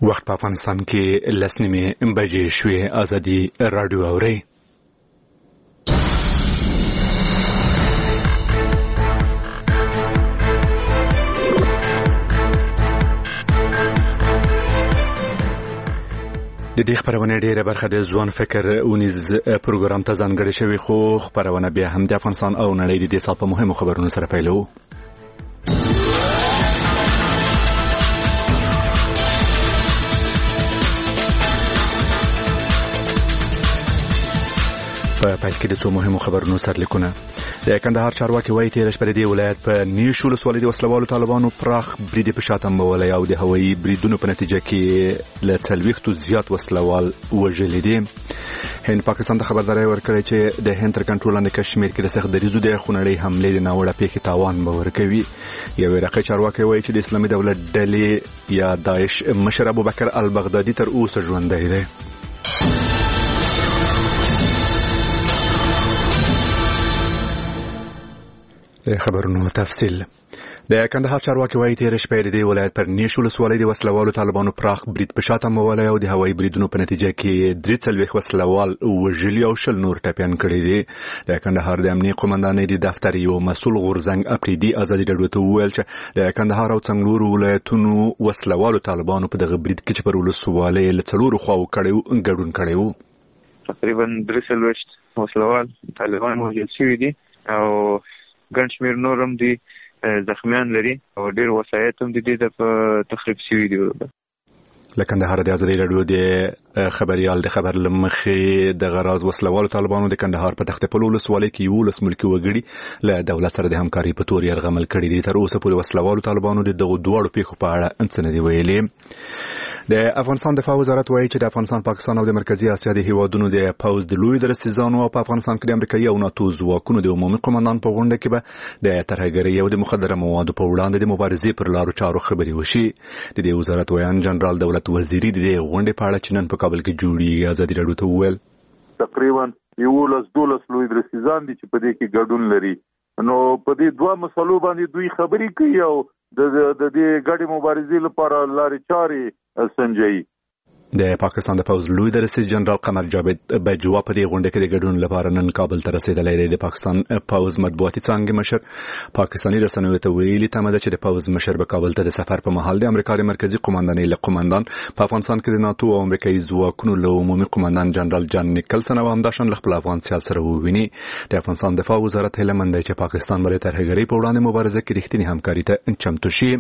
وخت په افغانستان کې 10:30 بجې شوې. ازادي راډیو اوري. د دې خبرونه ډیره برخه د ځوان فکر اونیز پروګرام ته ځانګړې شوی، خو خبرونه بیا هم د افغانستان او نړۍ د دې سال په مهمو خبرونو سره پیلو. په پیل کې د څو مهمو خبرونو سرلیکونه. د کندهار چارواکي وایي تیر شپه د ولایت په نیش ولسوالۍ د وسلوالو طالبانو پراخ برید په شاتم بولای او د هوایي بریدونو په نتیجه کې له 40 زیات وسلوال وژل دي. هند پاکستان ته خبرداري ورکړې چې د هند تر کنټرول لاندې کشمیر کې د سخت دریزو د خونړۍ حملې د ناوړه پیښې تاوان به ورکوي. یو عراقي چارواکي وایي چې د اسلامي دولت ډلې یا داعش مشر ابوبکر البغدادي تر اوسه ژوندی دی. خبرونو تفصیل. د کندهار چارواکي وایي تیر شپه د ولایت پر نیش ولسوالۍ د وسلوالو طالبانو پراخ برید په شاتم بولای او د هوایي بریدونو په نتیجه کې 43 وسلوال وژلي او 10 نور ټپیان کړي دي. د کندهار د امنیت قومندانۍ د دفتر یو مسؤل غورزنګ اپریدي ازادي راډیو ته وویل چې د کندهار او څنګلورو ولایتونو وسلوالو طالبانو په دغه برید کې چې پر ولسوالۍ له څلورو خواو ګډون کړی وو. تقریبا 43 وسلوال طالبان وژل شوي دي او ګڼ شمېر نور هم دي زخمیان لري او ډېر وسایط هم د تخریب شوي دي. له کندهار د ازادي راډیو د خبريال د خبر لمخې د غراز وسلوالو طالبانو د کندهار په تخت پلو ولسوالۍ کې 11 ملکي وګړي له دولت سره د همکاري په تور یرغمل کړي دي. تر اوسه پورې وسلوالو طالبانو د دغو دوړو پیښو په اړه څه نه دی ویلي. د افغانستان دفاع وزارت وایي چې د افغانستان، پاکستان او د مرکزی اسیا د هیوادونو د پوز د لوی درستیزانو او په افغانستان کې د امریکایي او ناتو ځواکونو د عمومي قومندان په غونډه کې به د ترهګرۍ او د مخدره موادو په وړاندې د مبارزې پر لارو چارو خبرې وشي. د دې وزارت ویان جنرال دولت وزیری د غونډې په اړه چې نن په کابل کې جوړیږي ازادي راډیو ته وویل تقریبا 12 لوی درستیزان دي چې په دې کې ګډون لري. نو په دې دوه مسلو باندې دوی خبرې کوي او د دې ګډې مبارزې لپاره لارې چارې سنجوي. د پاکستان د پوز لوی درستیز جنرال قمر جاوید بجوا په دې غونډه کې د ګډون لپاره نن کابل ته رسیدلی دی. د پاکستان پوز مطبوعاتي څانګې مشر پاکستاني رسنیو ته ویلي تمه ده چې د پوز مشر به کابل ته د سفر په مهال د امریکا د مرکزی قومندانۍ له قومندان په افغانستان کې د ناتو او امریکایي ځواکونو له عمومي قومندان جنرال جان نیکلسن او همداشان له خپل افغان سیال سره وویني. د افغانستان دفاع وزارت هیله مند دی چې پاکستان به د ترهګرۍ په وړاندې مبارزه کې رښتینې همکاري ته چمتو شي.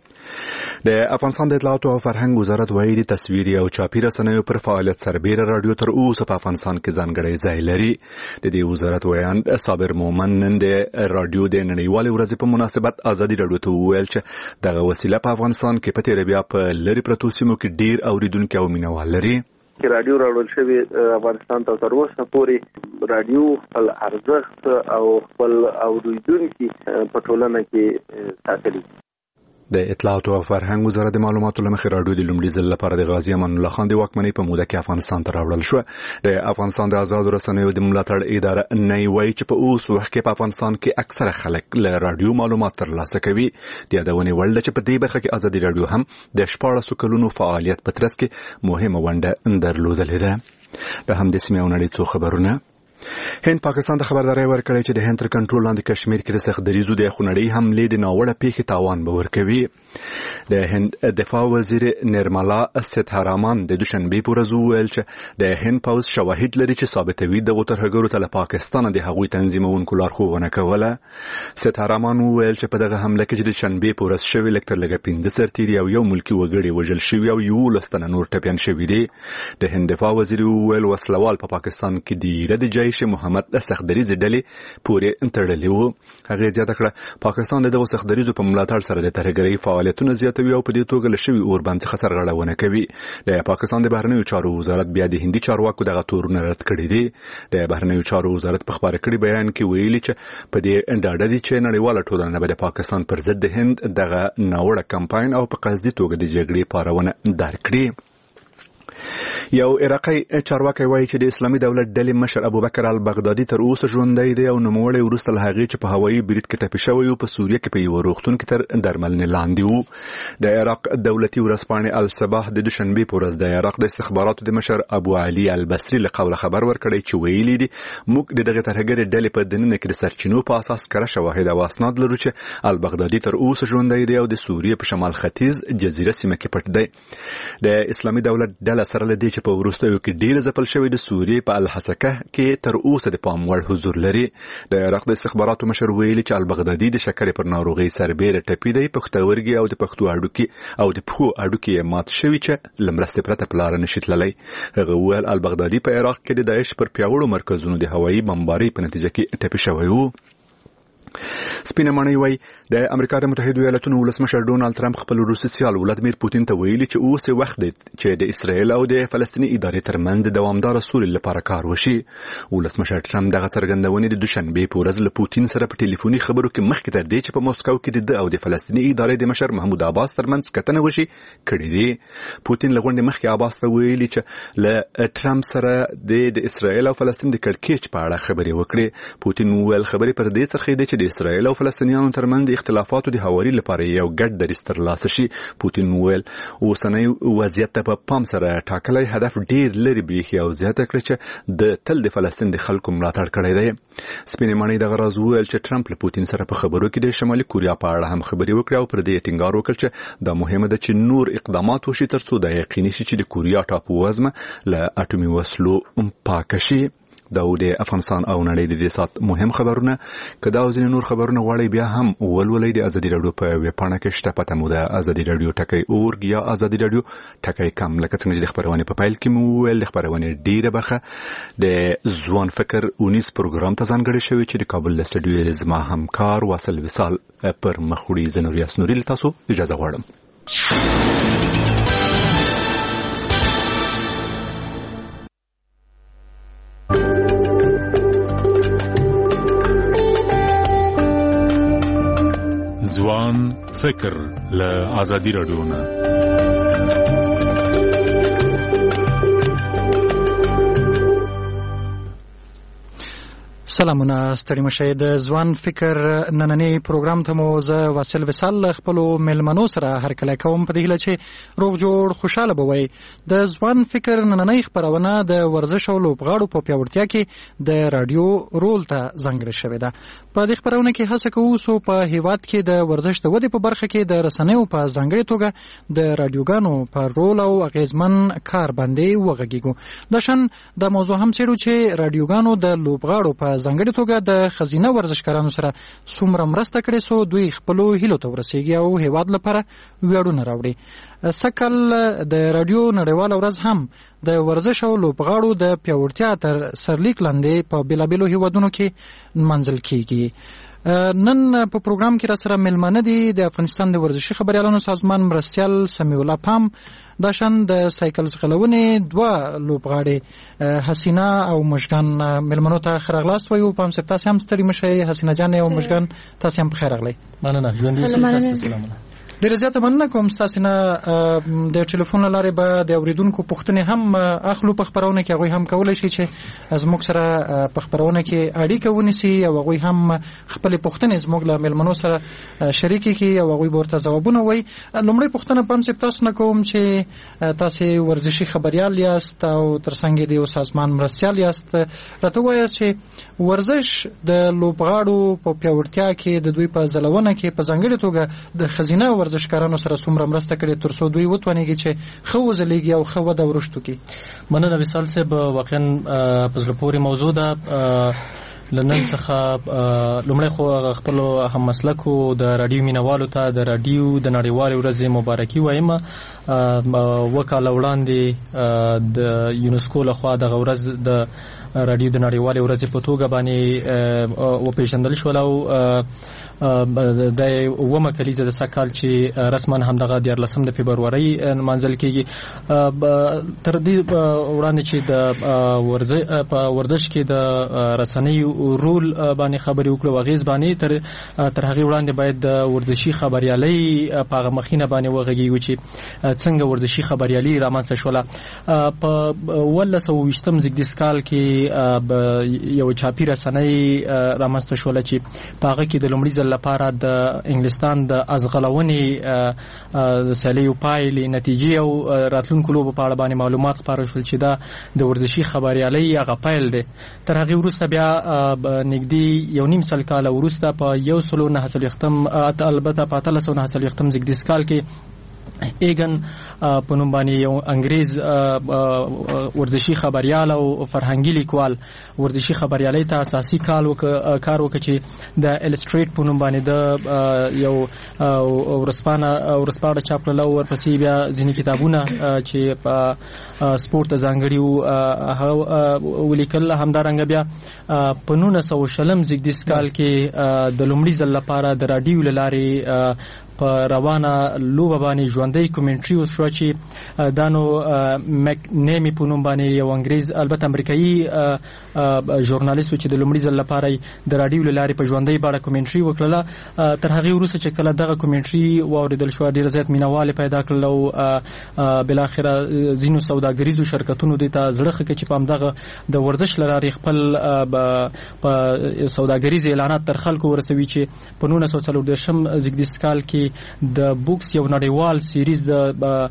د افغانستان د اطلاعات او فرهنګ وزارت وایي د تصویري او چاپي رسنیو پر فعالیت سربېره راډیو تر اوسه په افغانستان کې ځانګړی ځای لري. د دې وزارت ویان صابر مومن نن د راډیو د نړیوالې ورځې په مناسبت ازادي راډیو ته وویل چې دغه وسیله په افغانستان کې په تیر بیا په لری پرتو سیمو کې ډیر اوریدونکو او مینوال لري. راډیو راوړل شوی افغانستان ته تر اوسه پورې راډیو خپل ارزښت او خپل اوریدونکو په ټولنه کې ساتلی. د اطلاعات او فرهنګ وزارت د معلوماتو لمخې راډیو د لومړي ځل لپاره د غازی امان الله خان د واکمنۍ په موده کې افغانستان ته راوړل شو. د افغانستان د آزاد رسنیو د ملاتړ اداره نه وایي چې په اوس وخت کې په افغانستان کې اکثره خلک له راډیو معلومات ترلاسه کوي. د یادونې وړ ده چې په دې برخه کې ازادي راډیو هم د 14 کلونو فعالیت په ترڅ کې مهمه ونډه درلودلې ده. د همدې سیمې او نړۍ څو خبرونه. هند پاکستان ته خبرداري ورکړې چې د هند تر کنټرول لاندې کشمیر کې د سخت دریزو د خونړۍ حملې د ناوړه پیښې تاوان به ورکوي. د هند دفاع وزیر نرملا سیتارامان د دوشنبه په ورځ وویل چې د هند پوز شواهد لري چې ثابتوي د ترهګرو ته له پاکستان د هغوی تنظیمونکو لارښوونه کوله. سیتارامان وویل چې په دغه حمله کې چې د شنبه په ورځ شوې لکه لږه 15 سرتیري او یو ملکی وګړي وژل شوي او 11 تنه نور ټپیان شوي دي. د هند دفاع وزیر وویل وسلوال په پاکستان کې د ایران جیش محمد د سختدریزې ډلې پورې تړلې وو. هغه زیاته کړه پاکستان د سختدریزو په ملاتړ سره د ترهګرۍ فعالیتونه زیاتوي او په دې توګه له شوي اور باندې څخه سرغړونه کوي. د پاکستان د بهرنیو چارو وزارت بیا د هندي چارواکو دغه تورونه رد کړي دي. د بهرنیو چارو وزارت په خبره کړي بیان کې ویلي چې په دې ډاډه دي چې نړیواله ټولنه به د پاکستان پر ضد د هند دغه ناوړه کمپاین او په قصدي توګه د جګړې پارونه درکړي. یو عراقي چارواکي وایي چې د اسلامي دولت ډلې مشر ابوبکر البغدادي تر اوسه ژوندی دی او نوموړی وروسته له هغې چې په هوایي برید کې ټپي شوی و په سوریه کې په یوه روغتون کې تر درملنې لاندې و. د عراق دولتي ورځپاڼې الصباح د دوشنبې په ورځ د عراق د استخباراتو د مشر ابو علي البصري له قوله خبر ورکړی چې ویلي دي موږ د دغې ترهګرې ډلې په دننه کې د سرچینو په اساس کره شواهد او اسناد لرو چې البغدادي تر اوسه ژوندی دی او د سوریې په شمال ختیځ جزیره سیمه کې پټ دی. د اسلامي دولت ډله سره له دې چې په وروستیو کې ډېر ځپل شوی د سوریې په الحسکه کې تر اوسه د پام وړ حضور لري. د عراق د استخباراتو مشر ویلي چې البغدادي د شکرې پر ناروغۍ سربېره ټپي دی، پښتورګي او د پښو هډوکي یې مات شوي چې له مرستې پرته په لاره نشي تللی. هغه وویل البغدادي په عراق کې د داعش پر پیاوړو مرکزونو د هوایي بمبارۍ په نتیجه کې ټپي شوی و. سپینه ماڼۍ وایي د امریکا د متحدو ایالاتونو ولسمشر ډونالد ټرمپ خپل روسي سیال ولادیمیر پوتین ته ویلي چې اوس وخت دی چې د اسرائیل او د فلسطیني ادارې ترمنځ د دوامداره سولې لپاره کار وشي. ولسمشر ټرمپ دغه څرګندونې د دوشنبې په ورځ له پوتین سره په ټلیفوني خبرو کې مخکې تر دې چې په موسکو کې د او د فلسطیني ادارې د مشر محمود عباس ترمنځ کتنه وشي کړې دي. پوتین له غونډې مخکې عباس ته ویلي چې له ټرمپ سره د اسرائیل او فلسطین د کړکېچ په اړه خبرې وکړي. پوتین وویل خبرې پر دې څرخېدې چې د اسرائیل او فلسطینیانو ترمنځ د اختلافاتو د هواري لپاره یو ګډ دریځ ترلاسه شي. پوتین وویل اوسنی وضعیت ته په پام سره ټاکلی هدف ډیر لري بیخي او زیاته کړه چې د تل د فلسطین د خلکو ملاتړ کړی دی. سپینې ماڼۍ دغه راز وویل چې ټرمپ له پوتین سره په خبرو کې د شمالي کوریا په اړه هم خبرې وکړې او پر دې ټینګار وکړ چې دا مهمه ده چې نور اقدامات وشي ترڅو دا یقیني شي چې د کوریا ټاپو وزمه له اټومي وسلو پاکه شي. دا د افغانستان او نړۍ د دې سات مهم خبرونه. که دا او ځینې نور خبرونه غواړئ بیا هم ولولئ د ازادي راډیو په ویبپاڼه کې شته. پته مو ده ازادي راډیو ټکی .org یا ازادي راډیو ټکی .com. لکه څنګه چې د خبرونې په پیل کې مو وویل د خبرونې ډیره برخه د ځوان فکر اونیز پروګرام ته ځانګړې شوې چې د کابل له سټډیو زما همکار واصل وصال پر مخ وړي. زه نوریاس نوري له تاسو اجازه غواړم. ځوان فکر له ازادي راډیو نه. سلامونه ستړي مشئ. د ځوان فکر نننی پروګرام ته مو زه واصل وصال خپلو مېلمنو سره هرکلی کوم په دې هیله چې روغ جوړ خوشحاله به وئ. د ځوان فکر نننی خپرونه د ورزش او لوبغاړو په پیاوړتیا کې د راډیو رول ته ځانګړې شوې ده. په دې خپرونه کې هڅه کوو څو په هیواد کې د ورزش د ودې په برخه کې د رسنیو په ځانګړې توګه د راډیوګانو په رول او اغیزمن کار باندې وغږیږو. دا شان د موضوع هم څېړو چې راډیوګانو د لوبغاړو په ځانګړې توګه د ښځینه ورزشکارانو سره څومره مرسته کړې څو دوی خپلو هیلو ته ورسیږي او هیواد لپاره ویاړونه راوړي. سکل د راډیو نړیواله ورځ هم د ورزش او لوبغاړو د پیاوړتیا تر سرلیک لاندې په بېلابېلو هیوادونو کې نمانځل کیږي. نن په پروګرام کې را سره مېلمانه دي د افغانستان د ورزشي خبریالانو سازمان مرستیال سمیع الله پام، دا شان د سایکل ځغلونې دوه لوبغاړې حسینه او مشګان. مېلمنو ته ښه راغلاست وایو. پام صاحب تاسې هم ستړي مه شئ. حسینه جانې او مشګان تاسې هم پخیر راغلی. مننه. ژوندي اوسئ. تاسو ته سلامونه. ډېره زیاته مننه کوم ستاسې نه. د ټلیفون له لارې به د اورېدونکو پوښتنې هم اخلو په خپرونه کې. هغوی هم کولی شي چې زموږ سره په خپرونه کې اړیکه ونیسي او هغوی هم خپلې پوښتنې زموږ له مېلمنو سره شریکې کړي او هغوی به ورته ځوابونه وایي. لومړۍ پوښتنه پام صاحب تاسو نه کوم چې تاسې ورزشي خبریال یاست او تر څنګ د یو سازمان مرستیال یاست. راته ووایاست چې ورزش د لوبغاړو په پیاوړتیا کې د دوی په ځلونه کې په ځانګړې توګه د ښځینه ورزشکارانو سره څومره مرسته کړې تر څو دوی وتوانېږي چې ښه وځلیږي او ښه وده ورشتو کړي. مننه وصال صاحب. واقعا په زړه پورې موضوع ده. لنن څخه لومړی خو خپل هم مسلکو د راډیو مینوالو ته د راډیو د نړیوالې ورځې مبارکي وایم. وکاله وړاندې د یونسکو لخوا دغه ورځ د رادیو د نړیوالې ورځې په توګه باندې وپېژندل شول او د اومه کلیزه د سکهال چې رسما همدغه 14 د فبرورۍ منځل کېږي. تر دې وړاندې چې د ورزش کې د رسنیو رول باندې خبرې وکړو واغیز باندې تر هغه وړاندې باید د ورزشي خبريالۍ په هغه مخینه باندې وغږیږي چې څنګه ورزشي خبريالۍ رامنځته شوله. په 1920م زیږدیز کال کې یو چاپی رسنۍ رامنځته شوله چې په هغه کې د لومړي ځل لپاره د انګلستان د ازغلونې سلیو پایلې نتیجې او راتلونکو لوبو په اړه باندې معلومات خپاره شول چې دا د ورزشي خبريالۍ هغه پیل دی. تر هغه وروسته بیا نږدې یو نیم سل کال وروسته په 1990 البته په 1990 زیږدیز کال کې ایگن په نوم باندې یو انګریز ورزشي خبريال او فرهنګي لیکوال ورزشي خبريالۍ ته اساسي کار وکړ چې د الستریټ په نوم باندې د یو ورسپاړه چاپ کړل او ورپسې بیا ځینې کتابونه چې په سپورت ځانګړي ولیکل. همدارنګه بیا په 1900 زیږدیز کال کې د لومړي ځل لپاره د رادیو لارې په روانه لوبه باندې ژوندۍ کومنټري وشو چې دانو مک نیمی په نوم باندې یو انګریز البته امریکایي ژورنالیست چې د لومړي ځل لپاره د رادیو لارې په ژوندۍ باندې کومنټري وکړه. تر هغه وروسته چې کله دغه کومنټري واوریدل شو ډیر زیات مینوال پیدا کړل او بل اخره زینو سوداګریزو شرکتونو د ته زړه خکې چې په همدغه د ورزش لارې خپل په سوداګریز اعلانات تر خلکو ورسوي چې په 1940 زیږدیز کال کې د بوکس یو نړیوال سیریز د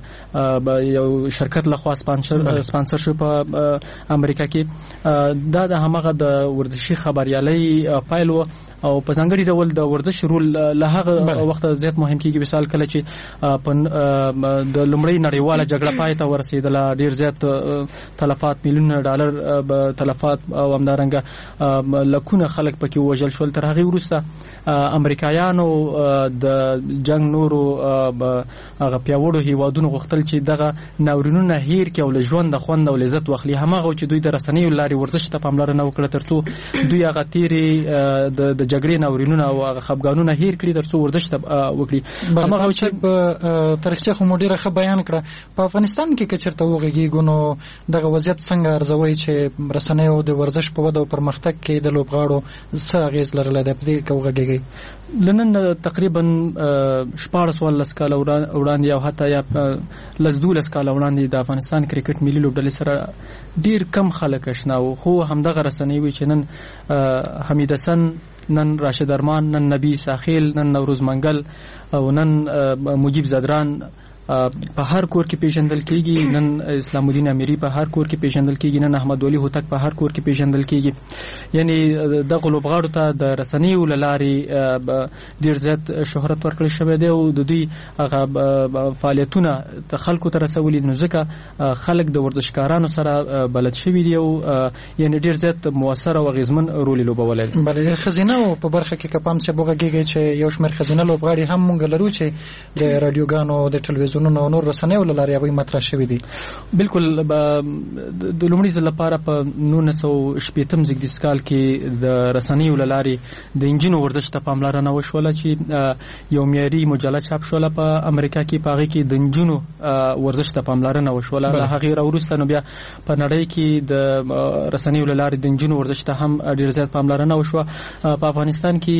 یو شرکت لخوا سپانسر شو په امریکا کې. دا د همغه د ورزشي خبريالۍ پایل او په ځانګړي ډول د ورزش رول له هغه وخت زیات مهم کېږي. مثال کله چې د لومړۍ نړیواله جګړه پای ته ورسېدله ډیر زیات تلفات میلیونه ډالر تلفات او همدارنګه لکونه خلک پکې وژل شول. تر هغه وروسته امریکایانو د جنگ نورو هغه پیاوړو هیوادونو غوښتل چې دغه ناورینونه هیر کړي او له ژوند خوند او لذت واخلي. همغه چې دوی د رسنیو لارې ورزش ته پاملرنه وکړه ترڅو دوی هغه تیری د جګړې ناورینونه او هغه خپګانونه هیر کړي ترڅو ورزش ته وکړي. همغه چې تاریخچه خو مدیره خ بیان کړه په افغانستان کې کچرته وګړي نو دغه وضعیت څنګه ارزوي چې رسنیو د ورزش په وده او پرمختګ کې د لوبغاړو څه اغیز لرله د دې کوغږي لنن تقریبا 14 کال وړاندې او حتی یا 12 کال وړاندې د افغانستان کرکټ ملي لوبډلې سره ډیر کم خلک آشنا وو. خو همدغه رسنۍ وی چې نن حمید حسن، نن راشد ارمان، نن نبی ساخیل، نن نوروز منګل او نن مجیب زدران په هر کور کې پیژندل کیږي. نن اسلام الدین امیری په هر کور کې پیژندل کیږي. نن احمد ولی هوتک په هر کور کې پیژندل کیږي. یعنی د غلوبغاړو ته د رسنیو لاري ډیر زیات شهرت ورکړل شوی دی او د دوی هغه فعالیتونه ته خلکو ته رسولي نو ځکه خلک د ورزشکارانو سره بلد شوی دی او یعنی ډیر زیات موثر او غیزمن رول لوبولای. بلې خزینه په برخه کې کپام څه بوګږي چې یو شمېر خزینه لوبغاړي هم مونږ لرو چې د رادیوګانو د ټلویزیون نو نور رسنیو لاري به مطرح شوی دي. بالکل د لومړي ځل لپاره په 1980 زیږدیز کال کې د رسنیو لاري د انجینو ورزش ته پاملرنه وشوله چې یو معیاري مجله چاپ شوله په امریکا کې. پاغي کې د انجینو ورزش ته پاملرنه وشوله. له هغه وروسته نو بیا په نړۍ کې د رسنیو لاري د انجینو ورزش ته هم ډیر زیات پاملرنه وشوه. په افغانستان کې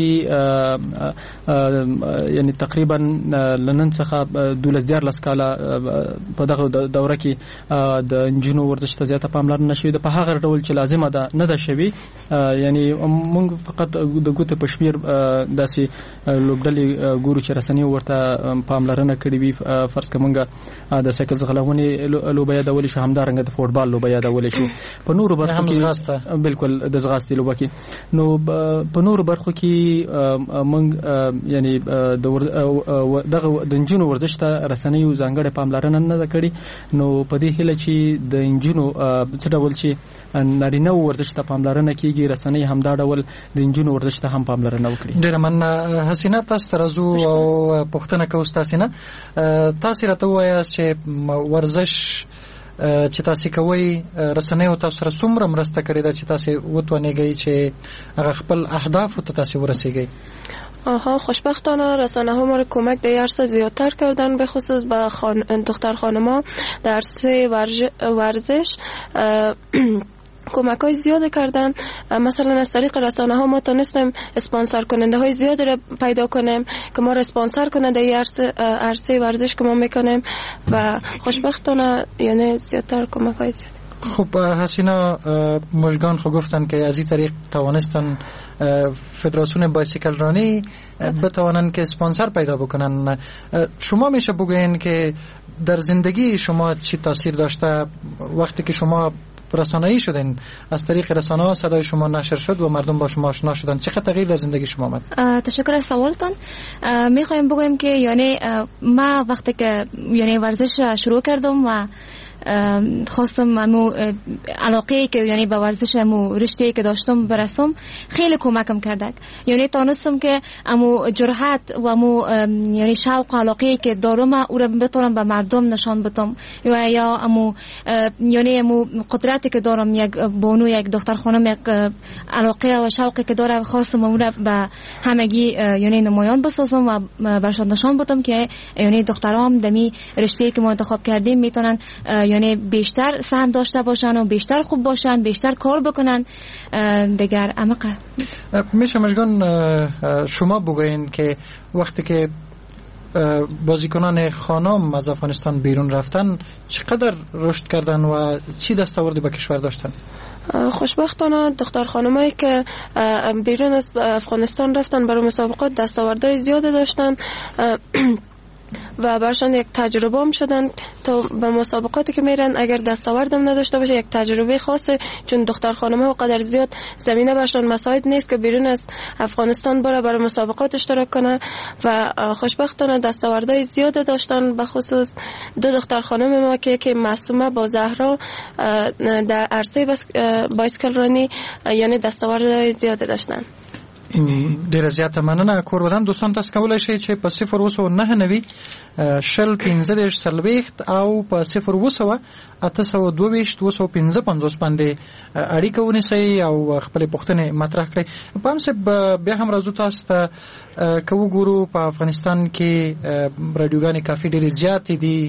یعنی تقریبا لنن څخه 12 کاله په دغه دوره کې د انجینو ورزش ته زیاته پاملرنه شوې ده په هغه ډول چې لازمه ده نه ده شوی. یعنی موږ فقط د ګوتې په شمیر داسې لوبډلې ګورو چې رسنیو ورته پاملرنه کړې وي. فرض کومګه د سایکل ځغلونې لوبه یادول شي، همدارنګه د فوټبال لوبه یادول شي. په نورو برخو کې بالکل د ځغاستې لوبه کې نو په نورو برخو کې موږ یعنی دغه د انجینو ورزش ته رسنیو ځانګړې پاملرنه نه کړې. نو په دې هیله چې د انجینو څه ډول چې نارینه ورزش ته پاملرنه کیږي رسنۍ هم دا ډول د انجینو ورزش ته هم پاملرنه وکړي. ډېر مننه حسینه. تاسو ترازو او پښتنه کوم تاسو نه تاسو راته وایاست چې ورزش چې تاسو کوي رسنیو تاسو سره څومره مرسته کړې ده چې تاسو وتوانیږئ چې هغه خپل اهداف ته تاسو ورسیږئ؟ خوشبختانه رسانه ها ما رو کمک در عرصه زیادتر کردن، به خصوص به دختر خانما در عرصه ورزش کمک های زیاد کردن. مثلا از طریق رسانه ها ما تونستیم اسپانسر کننده های زیاد رو پیدا کنیم که ما رو اسپانسر کنه در عرصه ورزش که ما میکنیم و خوشبختانه یعنی زیادتر کمک های زیاد. خب حسینا مژگان خو گفتن که از این طریق توانستن فدراسیون بایسیکل رانی بتوانن که اسپانسر پیدا بکنن. شما میشه بگوین که در زندگی شما چی تاثیر داشته وقتی که شما رسانه‌ای شدین، از طریق رسانه‌ها صدای شما نشر شد و مردم با شما آشنا شدن، چه تغییر در زندگی شما آمد؟ تشکر از سوالتان. میخوایم بگویم که یعنی ما وقتی که یعنی ورزش شروع کردم و خواستم امو علاقه که یعنی به ورزش امو رشته که داشتم برسم خیلی کمکم کرد. یعنی تونستم که امو جرأت و امو یعنی شوق علاقه که دارم او را بتونم به مردم نشان بدم و یا امو یعنی امو قدرتی که دارم یک بانو یک دختر خانم یک علاقه و شوقی که داره خواستم اون را به همگی یعنی نمایان بسازم و برشان نشان بدم که یعنی دخترام دمی رشته که ما انتخاب کردیم میتونن یعنی بیشتر سهم داشته باشن و بیشتر خوب باشن، بیشتر کار بکنن دیگر عمق. میشه مژگان شما بگوین که وقتی که بازیکنان خانم از افغانستان بیرون رفتن چقدر رشد کردن و چی دستاوردی به کشور داشتن؟ خوشبختانه دختر خانمایی که بیرون از افغانستان رفتن برای مسابقات دستاوردهای زیاده داشتن و برشان یک تجربه هم شدن تا به مسابقاتی که میرن اگر دستاوردم نداشته باشه یک تجربه خاصه، چون دختر خانم‌ها قدر زیاد زمینه برشان مساعد نیست که بیرون از افغانستان بره برای مسابقات اشتراک کنه و خوشبختانه دستاوردهای زیاد داشتن. به خصوص دو دختر خانم ما که معصومه با زهرا در عرصه بایسکل رانی یعنی دستاوردهای زیاد داشتن. ډیره زیاته مننه. کورودان دوستان تاسو کولای شئ چې په 089 شل 15 سلويخت او په 0 822 255 باندې اړیکه ونیسئ او خپل پوښتنې مطرح کړئ. په هم څه بیا هم راځو تاسو ته که وګورو په افغانستان کې رادیوګانې کافي ډېرې زیاتې دي.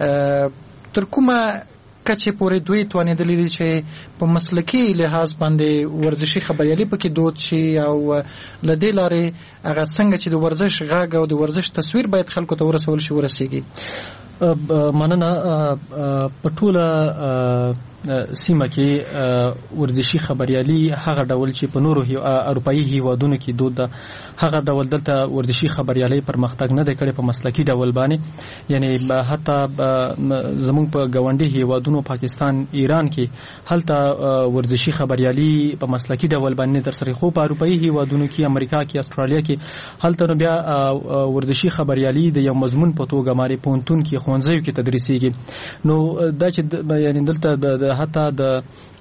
تر کومه کچې پورې دوی توانېدلي دي چې په مسلکي لحاظ باندې ورزشي خبریالي پکې دود شي او له دې لارې هغه څنګه چې د ورزش غږ او د ورزش تصویر باید خلکو ته ورسول شي ورسیږي؟ مننه. په ټوله سیمه کې ورزشي خبریالي هغه ډول چې په نورو اروپایي هیوادونو کې دود ده هغه ډول دلته ورزشي خبریالي پرمختګ نه دی کړی په مسلکي ډول باندې. یعنی حتی زموږ په ګاونډي هیوادونو پاکستان ایران کې هلته ورزشي خبریالي په مسلکي ډول باندې تر سره خو په اروپایي هیوادونو کې امریکا کې استرالیا کې هلته نو بیا ورزشي خبریالي د یو مضمون په توګه ماري پونتون کې ښوونځیو کې تدریسيږي. نو دا چې یعنی دلته حتی د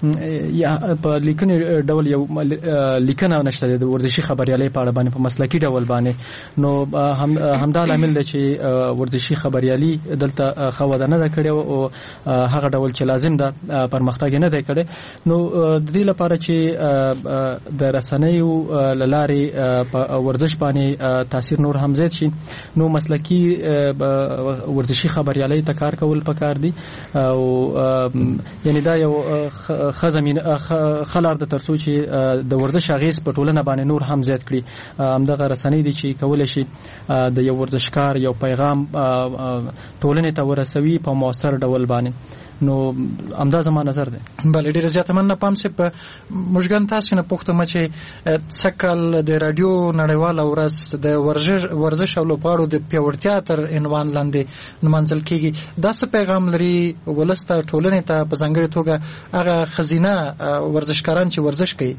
په لیکنې ډول یو لیکنه نشته د ورزشي خبریالۍ په اړه باندې په مسلکي ډول باندې. نو همدا لامل دی چې ورزشي خبریالي دلته خو نه ده کړې او هغه ډول چې لازم ده پرمختګ نه دی کړی. نو د دې لپاره چې د رسنیو لارې په ورزش باندې تاثیر نور هم زیات شي نو مسلکي ورزشي خبریالۍ ته کار کول پکار دي او یعنی دا یو خزمین خلار د ترڅو چې د ورزش اغیز په ټولنه باندې نور هم زیات کړي. همدغه رسنۍ دي چې کولای شي د یو ورزشکار یو پیغام ټولنې ته ورسوي په موثر ډول باندې. نو همدا زما نظر دی. بله ډیره زیاته مننه. پام سي په مشګن تاسو نه پوښتنه چې څکل د رادیو نړیواله ورځ د ورزش او لوبغاړو د پیاوړتیا تر عنوان لاندې نمانځل کیږي. دا څه پیغام لري ولسته ټولنې ته په ځانګړې توګه هغه خزینه ورزشکاران چې ورزش کوي؟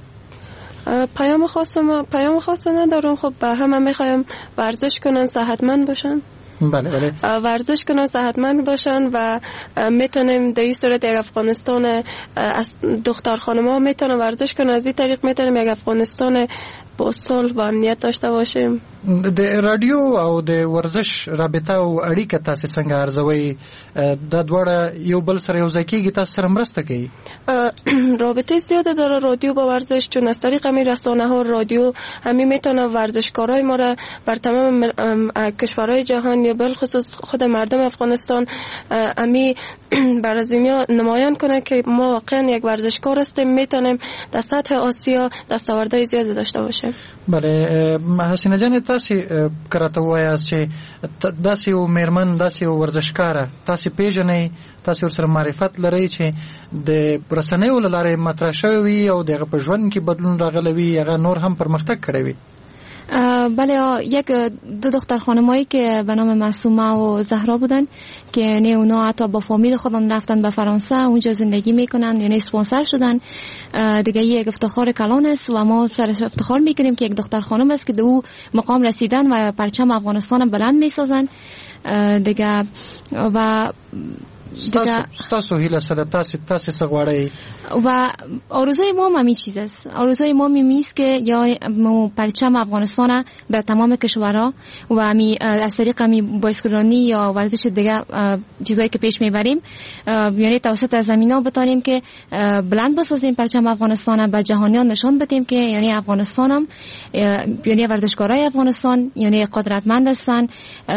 پیام خاص ندارم. خب به همه میخوایم ورزش کنن، صحتمند باشن. بله. ورزش کنن، صحتمند باشن و میتونیم در این صورت یک افغانستان دختر خانم‌ها میتونن ورزش کنن. از این طریق میتونیم یک افغانستان با صلح و امنیت داشته باشیم. د رادیو او د ورزش رابطه او اړیکه تاسو څنګه ارزوي؟ د دوړه یو بل سره یو ځکیږي، تاسو سره مرسته کوي؟ رابطه زیاده داره رادیو با ورزش، چون از طریق همین رسانه ها رادیو همین میتونه ورزشکارای ما را بر تمام کشورهای جهان یا بالخصوص خود مردم افغانستان همین بر از دنیا نمایان کنه که ما واقعا یک ورزشکار هستیم، میتونیم در سطح آسیا دستاوردهای زیاده داشته باشیم. بله حسینه جان، تاسو کراته وایاست چې داسې یو میرمن، داسې یو ورزشکاره تاسو پیژنئ، تاسو سره معرفت لرئ چې د رسنیو له لارې مطرح شوی وي او دغه په ژوند کې بدلون راغلی وي، هغه نور هم پرمختګ کړی وي. بله، یک دو دختر خانمایی که به نام معصومه و زهرا بودن که یعنی اونا حتی با فامیل خودم رفتن به فرانسه، اونجا زندگی میکنن، یعنی اسپانسر شدن دیگه. یک افتخار کلان است و ما سرش افتخار میکنیم که یک دختر خانم است که به او مقام رسیدن و پرچم افغانستان بلند میسازن دیگه. و تاسو هیله سره تاسو سغواړی و آرزوی ما همین چیز است. آرزوی ما همین است که یا پرچم افغانستان به تمام کشورها و همین از طریق همین بایسکلرانی یا ورزش دیگه چیزایی که پیش میبریم، یعنی توسط زمینا بتانیم که بلند بسازیم پرچم افغانستان، به جهانیان نشان بدیم که یعنی افغانستان هم یعنی ورزشکارای افغانستان یعنی قدرتمند هستن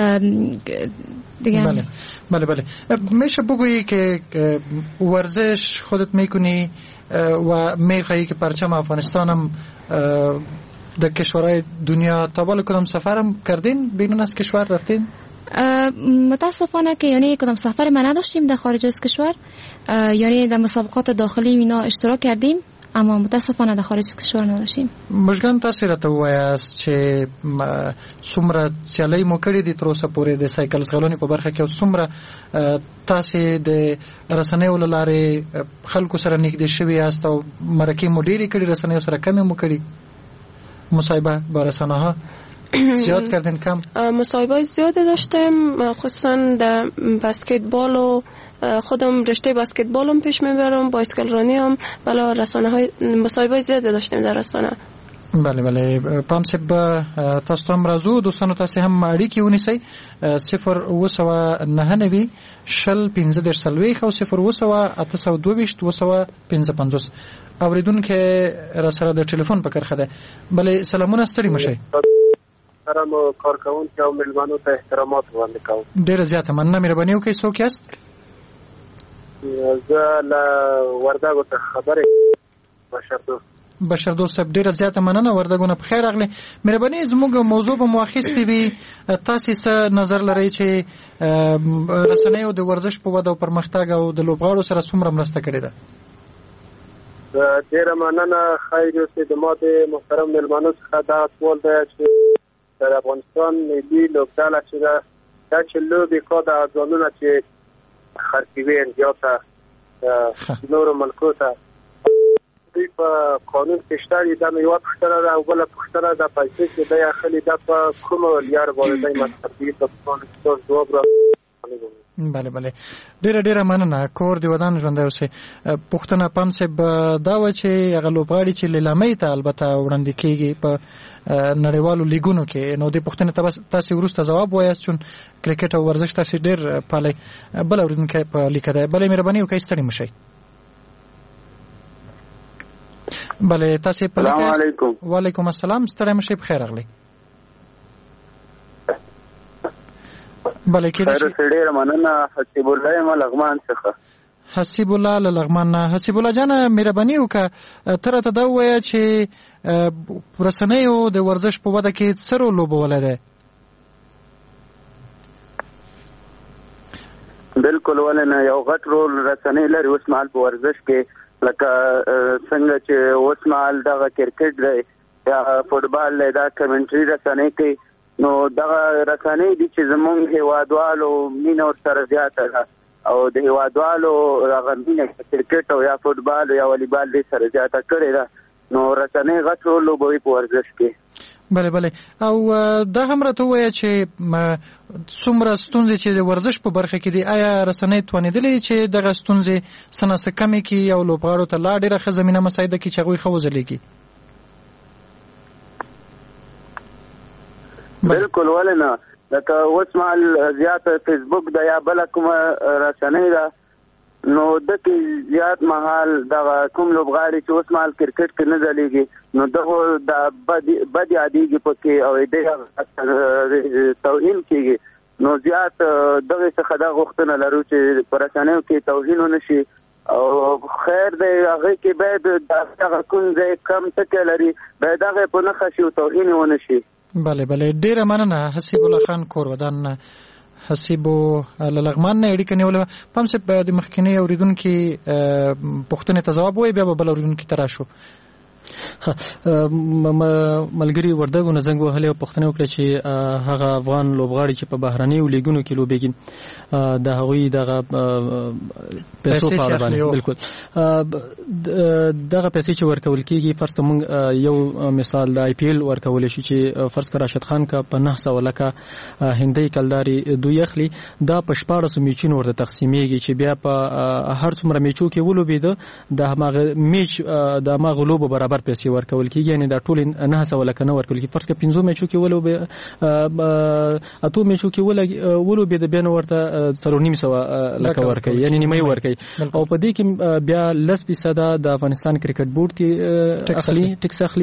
دیگه. بله میشه بگویی که ورزش خودت میکنی و میخوایی که پرچم افغانستان هم در کشورهای دنیا تا بالا کدام سفرم کردین؟ بیرون از کشور رفتین؟ متاسفانه که یعنی کدام سفر ما نداشتیم در خارج از کشور، یعنی در مسابقات داخلی اینا اشتراک کردیم اما متاسفانه در خارج از کشور نداشتیم. مشګان تاسو راته وایاست چې څومره سیالۍ مو کړې دي تر اوسه پورې د سایکل ځغلونې په برخه کې، او څومره تاسو د رسنیو له لارې خلکو سره نږدې شوي یاست او مرکې مو ډېرې کړي، رسنیو سره کمې مو کړي؟ مصاحبه با رسانه ها زیاد کردن کم؟ مصاحبه زیاد داشتیم، خصوصا در بسکتبال و خودم رشته بسکتبالم پیش میبرم، بایسکل هم، بلا رسانه های مصاحبه زیاد داشتیم در رسانه. بله پام سب تاسو هم راځو دوستانو، تاسو هم اړیکې ونیسئ 029 شل 15 سلويخ او 029 اوریدونکو را سره د ټلیفون په کرخه ده. بله سلامونه، ستړي مشئ. سلام کارکونکو او ملمنو ته احترامات وړاندې کوم. ډیره زیاته مننه، مهرباني وکړئ. څوک یاست؟ زه له وردګو ته خبرې بشر دوست صاحب، ډیره زیاته مننه، وردګونه په خیر راغلی. مهرباني زموږ موضوع به مو اخیستې وي، تاسو څه نظر لرئ چې رسنیو د ورزش په وده او پرمختګ او د لوبغاړو سره څومره مرسته کړې ده؟ ډیره مننه. خیر اوسې د ما د محترم ملمنو څخه دا سوال دی چې د افغانستان ملي لوبډله چې ده دا چې لوبې کا د ځوانونه چې خرڅوي انډیا ته نورو ملکو ته دوی په قانون کې شته دي. دا یوه پوښتنه ده او بله پوښتنه د پیسې چې دی اخلي دا په کومو لیار باندې دی مصرف کوي؟ تاسو ځواب راکړئ. بله ډیره مننه. کور دی ودان ژوندی اوسئ. پوښتنه پام صاحب دا و چې هغه لوبغاړي چې لیلامۍ ته البته وړاندې کیږي په نړیوالو لیګونو کې، نو دې پوښتنې ته تاسو وروسته ځواب وایاست چون کرکټ او ورزش تاسو ډیر پالئ. بل اوریدونکی په لیکه ده. بله مهرباني وکړئ، ستړي مشئ. بله تاسو په لیکه. السلام علیکم. وعلیکم السلام، ستړي مشئ، په خیر راغلی. بله کېدای شي. ډېره مننه. حسیب الله یم لغمان څخه. حسیب الله له لغمان نه. حسیب الله جانه مهرباني وکړه، ته راته دا ووایه چې رسنیو د ورزش په وده کې څه رول لوبولی دی؟ بالکل، ولې نه، یو غټ رول رسنۍ لري اوس مهال په ورزش کې، لکه څنګه چې اوس مهال دغه کرکټ دی یا فوټبال دی، دا کمنټري رسنۍ کوي، نو دغه رسنۍ دي چې زمونږ هیوادوالو مینه ورسره زیاته ده او د هیوادوالو هغه مینه کرکټ او یا فوټبال یا والیبال دې سره زیاته کړې ده، نو رسنۍ غټ رول لوبوي په ورزش کې. بله او دا هم راته ووایه چې څومره ستونزې چې د ورزش په برخه کې دي، آیا رسنۍ توانېدلې چې دغه ستونزې څه نه څه کمې کړي او لوبغاړو ته لا ډېره ښه زمینه مساعده کړي چې هغوی ښه وځلیږي؟ بالکل ولنه لکه اوس مهال زیات فیسبوک د یا بل کوم رسنۍ ده نو دغه زیات مهال د کوم لوبغاړي چې اوس مهال کرکټ کې نه ځلېږي نو دغه د بد یادېږي پکې او د توهین کېږي نو زیات دغه څخه د غوښتنه لرو چې پر رسنیو کې توهین ونشي او خیر دی هغه کې باید دغه کوم ځای کم ټکی لري باید هغه په نښه شي او توهین ونشي. بله ډیره مننه حسیب الله خان کورودان. حسیبو لغمان نه اړیکه نیولې پم سه د مخکنی اوریدونکو پوښتنې ته جواب وای بیا بل اوریدونکو ترا شو. ملګری وردګو نه زنګ وهلې او پښتنه وکړه چې هغه افغان لوبغاړي چې په بهرنیو لیګونو کې لوبېږي د هغوی دغه پیسو په اړه باندې بالکل دغه پیسې چې ورکول کېږي فرض کوم یو مثال د آی پی ایل ورکول شي چې فرض کړه راشد خان کا په 900 لکه هندي کلداري دوی اخلي دا په 1400 میچونو ورته تقسیمېږي چې بیا په هر څومره میچو کې ولوبېده د هغه میچ د هغه لوب برابر پیسې ورکول کېږي یعنی دا ټول 900 لکه نه ورکول کېږي فرض کړه 15 میچو کې اته میچو کې ولوبېده بیا نو ورته 350 لکه ورکوي یعنی نیمه ورکوي او په دې کې بیا 10% د افغانستان کرکټ بورډ کې اخلي ټیکس اخلي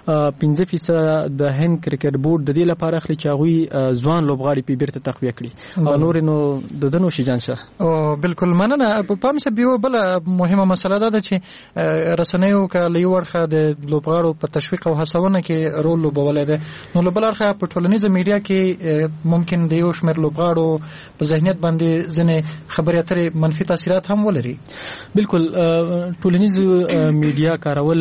15% د هند کرکټ بورډ د دې لپاره اخلي چې هغه ځوان لوبغاړي په بیرته تقویه کړي او نور نو د دنو شي جان شه او بالکل مننه په پام سه بیو بل مهمه مسله ده چې رسنیو کله یو ورخه د لوبغاړو په تشویق او هڅونه کې رول لوبولای دی نو لوبلارخه په ټولنیزه میډیا کې ممکن د یو شمېر لوبغاړو په ذهنیت باندې ځنې خبرې اترې منفي تاثیرات هم ولري. بالکل ټولنیزه میډیا کارول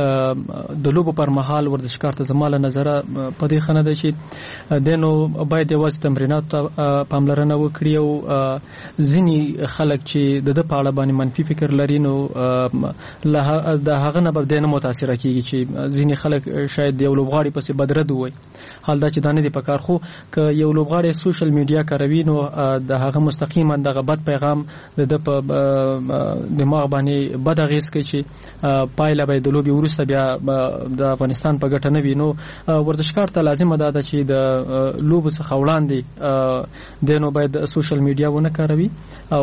د لوبو پر مهال ورزشکار ته زماله نظر په دې خنه ده چې دنو باید یوازې تمرینات پاملرنه وکړي او ځینی خلک چې د پاړه باندې منفي فکر لري نو له هغه نه به نه متاثر کیږي چې ځینی خلک شاید یو لوبغاړي پسې بدرد وي حال دا چې دانه دی پکار خو ک یو لوبغاړي سوشل میډیا کاروي نو د هغه مستقیما دغه بد پیغام د دماغ باندې بد اغیز کوي چې پایله به د لوبي ورسته بیا د افغانستان په ګټه نه وي نو ورزشکار ته لازم ده چې د لوب څخه وړاندې دنو باید سوشل میډیا ونه کاروي او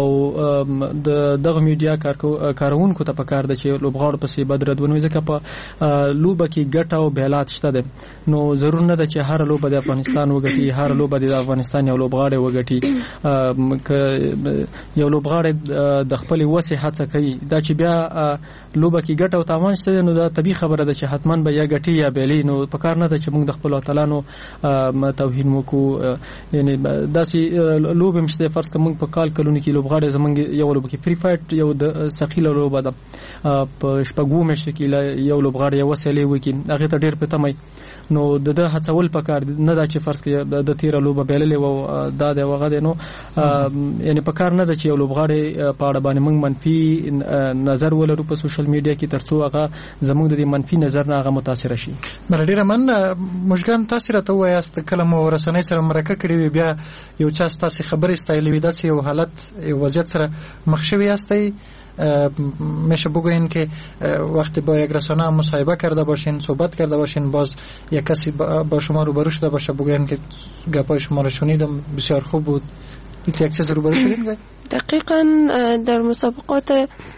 دغه میډیا کارونکو ته پکار ده چې لوبغاړو پسې بدرد ونه ځکه په لوبه کې ګټه او بیلات شته ده نو ضرور نه ده چې هر لوبه د افغانستان وګټي هر لوبه د افغانستان یو لوبغاړی وګټي ک یو لوبغاړی د خپل وسه هڅه کوي دا چې بیا لوبه کې ګټه او تاوان شته نو دا طبيعي خبره ده چې حتمان به یا ګټي یا بیلی نو په کار نه ده چې موږ د خپل وطنانو توهین وکړو یعنی داسې لوبه مشته فرض کوم په کال کلونی کې لوبغاړی زمونږ یو لوبه کې فری فایټ یو د ثقيله لوبه ده په شپږو مشته کې یو لوبغاړی وسلې وکي هغه ته ډېر پته نو د هڅول پکار نه دا چې فرض کې د تیر لوبه بیللې و دا د وغه نو یعنی پکار نه د چې یو لوبغاړی په اړه باندې موږ منفي نظر ولرو په سوشل میډیا کې ترڅو هغه زموږ د منفي نظر نه هغه متاثر شي. بل ډیر من مشګان تاسو راته وایاست کلمه ورسنۍ سره مرکه کړی بیا یو چا تاسو خبرې ستایلې وي داسې یو حالت یو وضعیت سره مخ شوی هستید میشه بگوین که وقتی با یک رسانه مصاحبه کرده باشین صحبت کرده باشین باز یک کسی با شما روبرو شده باشه بگوین که گپای شما رو شنیدم بسیار خوب بود یک چیز روبرو شدین؟ دقیقاً در مسابقات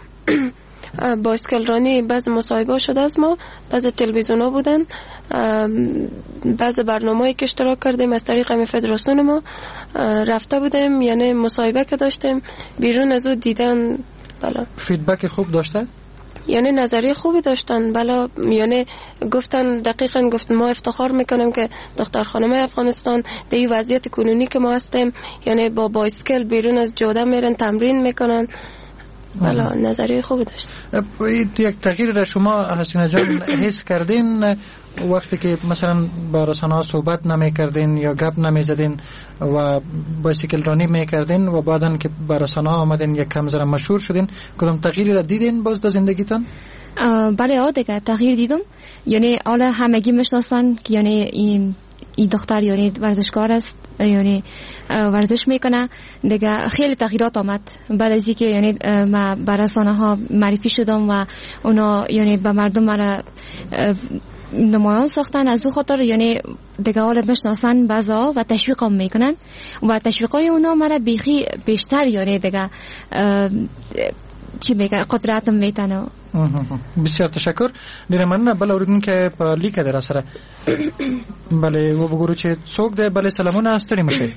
بایسکل رانی بعض مصاحبه شده از ما بعض تلویزیون ها بودن بعض برنامه‌ای که اشتراک کردیم از طریق همین فدراسیون ما رفته بودیم یعنی مصاحبه که داشتیم بیرون از اون دیدن بله فیدبک خوب داشته؟ یعنی نظریه خوبی داشتن بله یعنی گفتن دقیقاً گفتن ما افتخار میکنیم که دختر خانم افغانستان در این وضعیت کنونی که ما هستیم یعنی با بایسکل بیرون از جاده میرن تمرین میکنن بله نظریه خوبی داشت. یک تغییر را شما حسینه جان حس کردین وقتی که مثلا با رسانه‌ها صحبت نمی‌کردین یا گپ نمی‌زدین و بایسیکل رانی می‌کردین و بعدن که با رسانه‌ها آمدین یک کم ذره مشهور شدین کدام تغییری را دیدین باز در زندگیتان؟ بله دیگه تغییر دیدم یعنی حالا همگی میشناسن که یعنی این دختر یعنی ورزشکار است یعنی ورزش میکنه دیگه خیلی تغییرات آمد بعد از اینکه یعنی ما با رسانه‌ها معرفی شدم و اونا یعنی به مردم مرا نمایان ساختن از او خاطر یعنی دیگه حالا بشناسن بعضا و تشویق هم میکنن و تشویقای اونا مرا بیخی بیشتر یعنی دیگه چی میگن قدرتم میتنه. بسیار تشکر. ډیره مننه. بل اوریدونکو په لیکه در سره. بله و وګورو چې څوک دی. بله سلامونه ستړي مشه.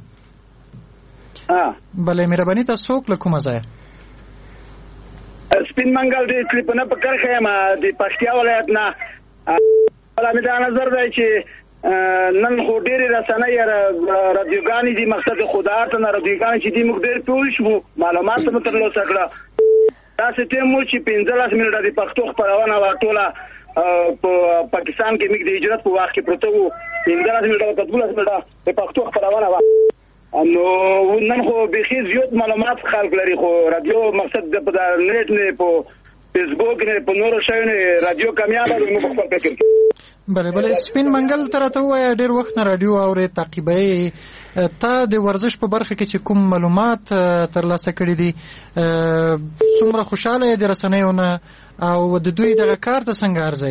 بله مهرباني تاسو څوک له کومه ځای؟ سپین منګل د کلیپونه په کرخه ما د پښتیا ولایت نه ولا مې دا نظر دی چې نن خو ډېرې رسنۍ رادیوګانې دي مقصد خدای ته نه رادیوګانې چې دي موږ ډېر پوه شو معلومات مو ترلاسه کړه داسې ټیم و چې 15 منټه د پښتو خپرونه وه ټوله په پاکستان کې موږ د هجرت په وخت کې پروته وو 15 منټه 15 منټه د پښتو خپرونه وه نو نن خو بیخي زیات معلومات خلک لري خو رادیو مقصد په نت نه په فیسبوک نه په نورو شایونه رادیو کامیاب دی نو په خپل فکر کې. بله بله سپین منګل ترته وای ډیر وخت نه رادیو اورې تعقیبای ته د ورزش په برخه کې چې کوم معلومات ترلاسه کړي دي څومره خوشاله دي رسنیونه او د دوی دغه کار ته څنګه ارزي؟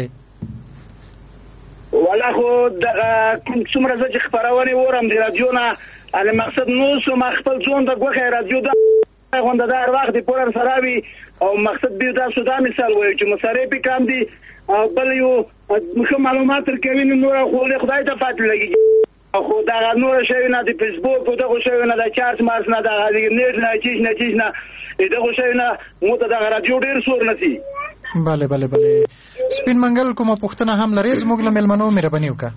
ولا خو دغه څومره چې خبرونه ورم دی رادیو نه ال مقصد نو سو خپل ځون د غوخه رادیو دا غونډه دار وخت دی پورن سراوي او مقصد دی دا سودا مثال وایي چې مصارف کم دي او بل یو مخه معلومات ترکوي نور خو له خدای ته فات لګي خو دا نور شي نه د فیسبوک او دا شي نه د چارج مارس نه د نیټ نه چیز نه دا شي نه مو ته د رادیو ډیر سور نسی. بله بله بله سپین منګل کومه پښتنه هم لري زموږ له ملمنو مهرباني وکړه.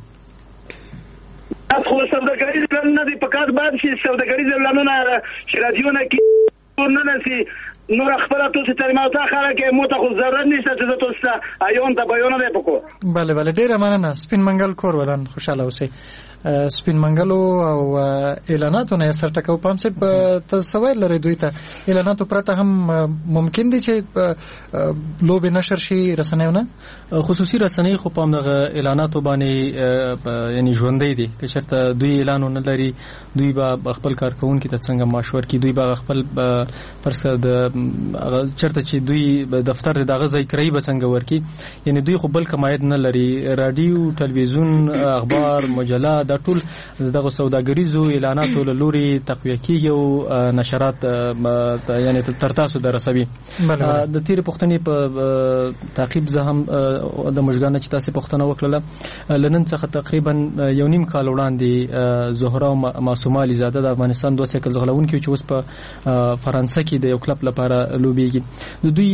خو سوداګریز پلانونه دي په کار باندې چې سوداګریز پلانونه چې رادیو نه کې نه نسی نور خبره تاسو ته ماته خلک مو ته خو ضرر نشته چې تاسو ته ایون ته بیان نه پکو. بله بله ډیره مننه سپین منګل کور ولن خوشاله اوسئ. سپین منګلو او اعلاناتو نه سر ټکو پام سه تصویر لري دوی ته اعلاناتو پرته هم ممکن دي چې لوب نشر شي رسنیونه خصوصي رسنۍ خو پام دغه اعلاناتو باندې یعنی ژوندۍ دي که چېرته دوی اعلانونه لري دوی به خپل کارکونکو ته څنګه مشور کی دوی به خپل پرسه د چېرته چې دوی دفتر دغه ځای کرای به څنګه ورکی یعنی دوی خو بل کمایت نه لري رادیو ټلویزیون اخبار مجله دا ټول دغه سوداګریزو اعلاناتو له لوري تقویه کیږي او نشرات یعنی تر تاسو درسوي. د تیر پښتنې په تعقیب زه هم د مشګانه چې تاسو پښتنه وکړه لنن څخه تقریبا یو نیم کال وړاندې زهرا معصومه علیزاده د افغانستان 2 سایکل ځغلونکو چې اوس په فرانسه کې د یو کلب لپاره لوبيږي د دوی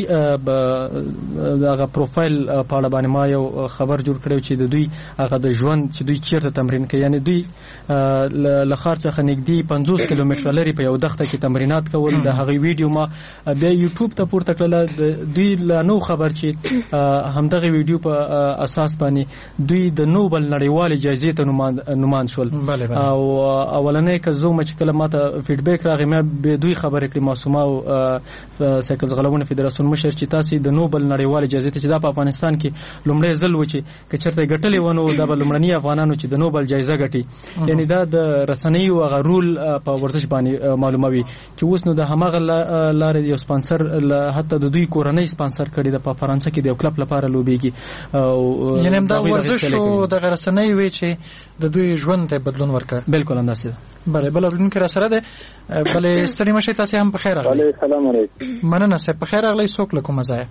دغه پروفایل په اړه باندې ما یو خبر جوړ کړو چې د دوی هغه د ژوند چې دوی چیرته تمرین کوي یعنی دوی له خار څخه نږدې 50 کیلومتر لري په یو دښته کې تمرینات کول د هغه ویډیو ما بیا یوټیوب ته پورته کړل دوی لا نو خبر چې همدغه ویډیو په اساس باندې دوی د نوبل نړیوال جایزې ته نومان شول او اولنې کزو مچ کله ماته فیډبیک راغی مې به دوی خبرې کړې معصومه او سایکل ځغلونه فدراسیون مشر چې تاسو د نوبل نړیوال جایزې ته چې د افغانستان کې لومړی ځل و چې کچرته ګټلې ونه د لومړنی افغانانو چې د نوبل جایزه ګټي یعنی دا د رسنیو هغه رول په ورزش باندې معلوموي چې اوس نو د همغه لارې یو سپانسر حتی د دوی کورنۍ سپانسر کړي د فرانسه کې د یو کلب لپاره لوبيږي او یعنی دا ورزش او د رسنۍ وی چې د دوی ژوند ته بدلون ورکړي. بالکل همداسې بله بل ورونکو را سره ده. بله ستړي مشه تاسو هم په خیر راغلی. السلام علیکم. مننه سه په خیر راغلی. څوک له کومه ځای؟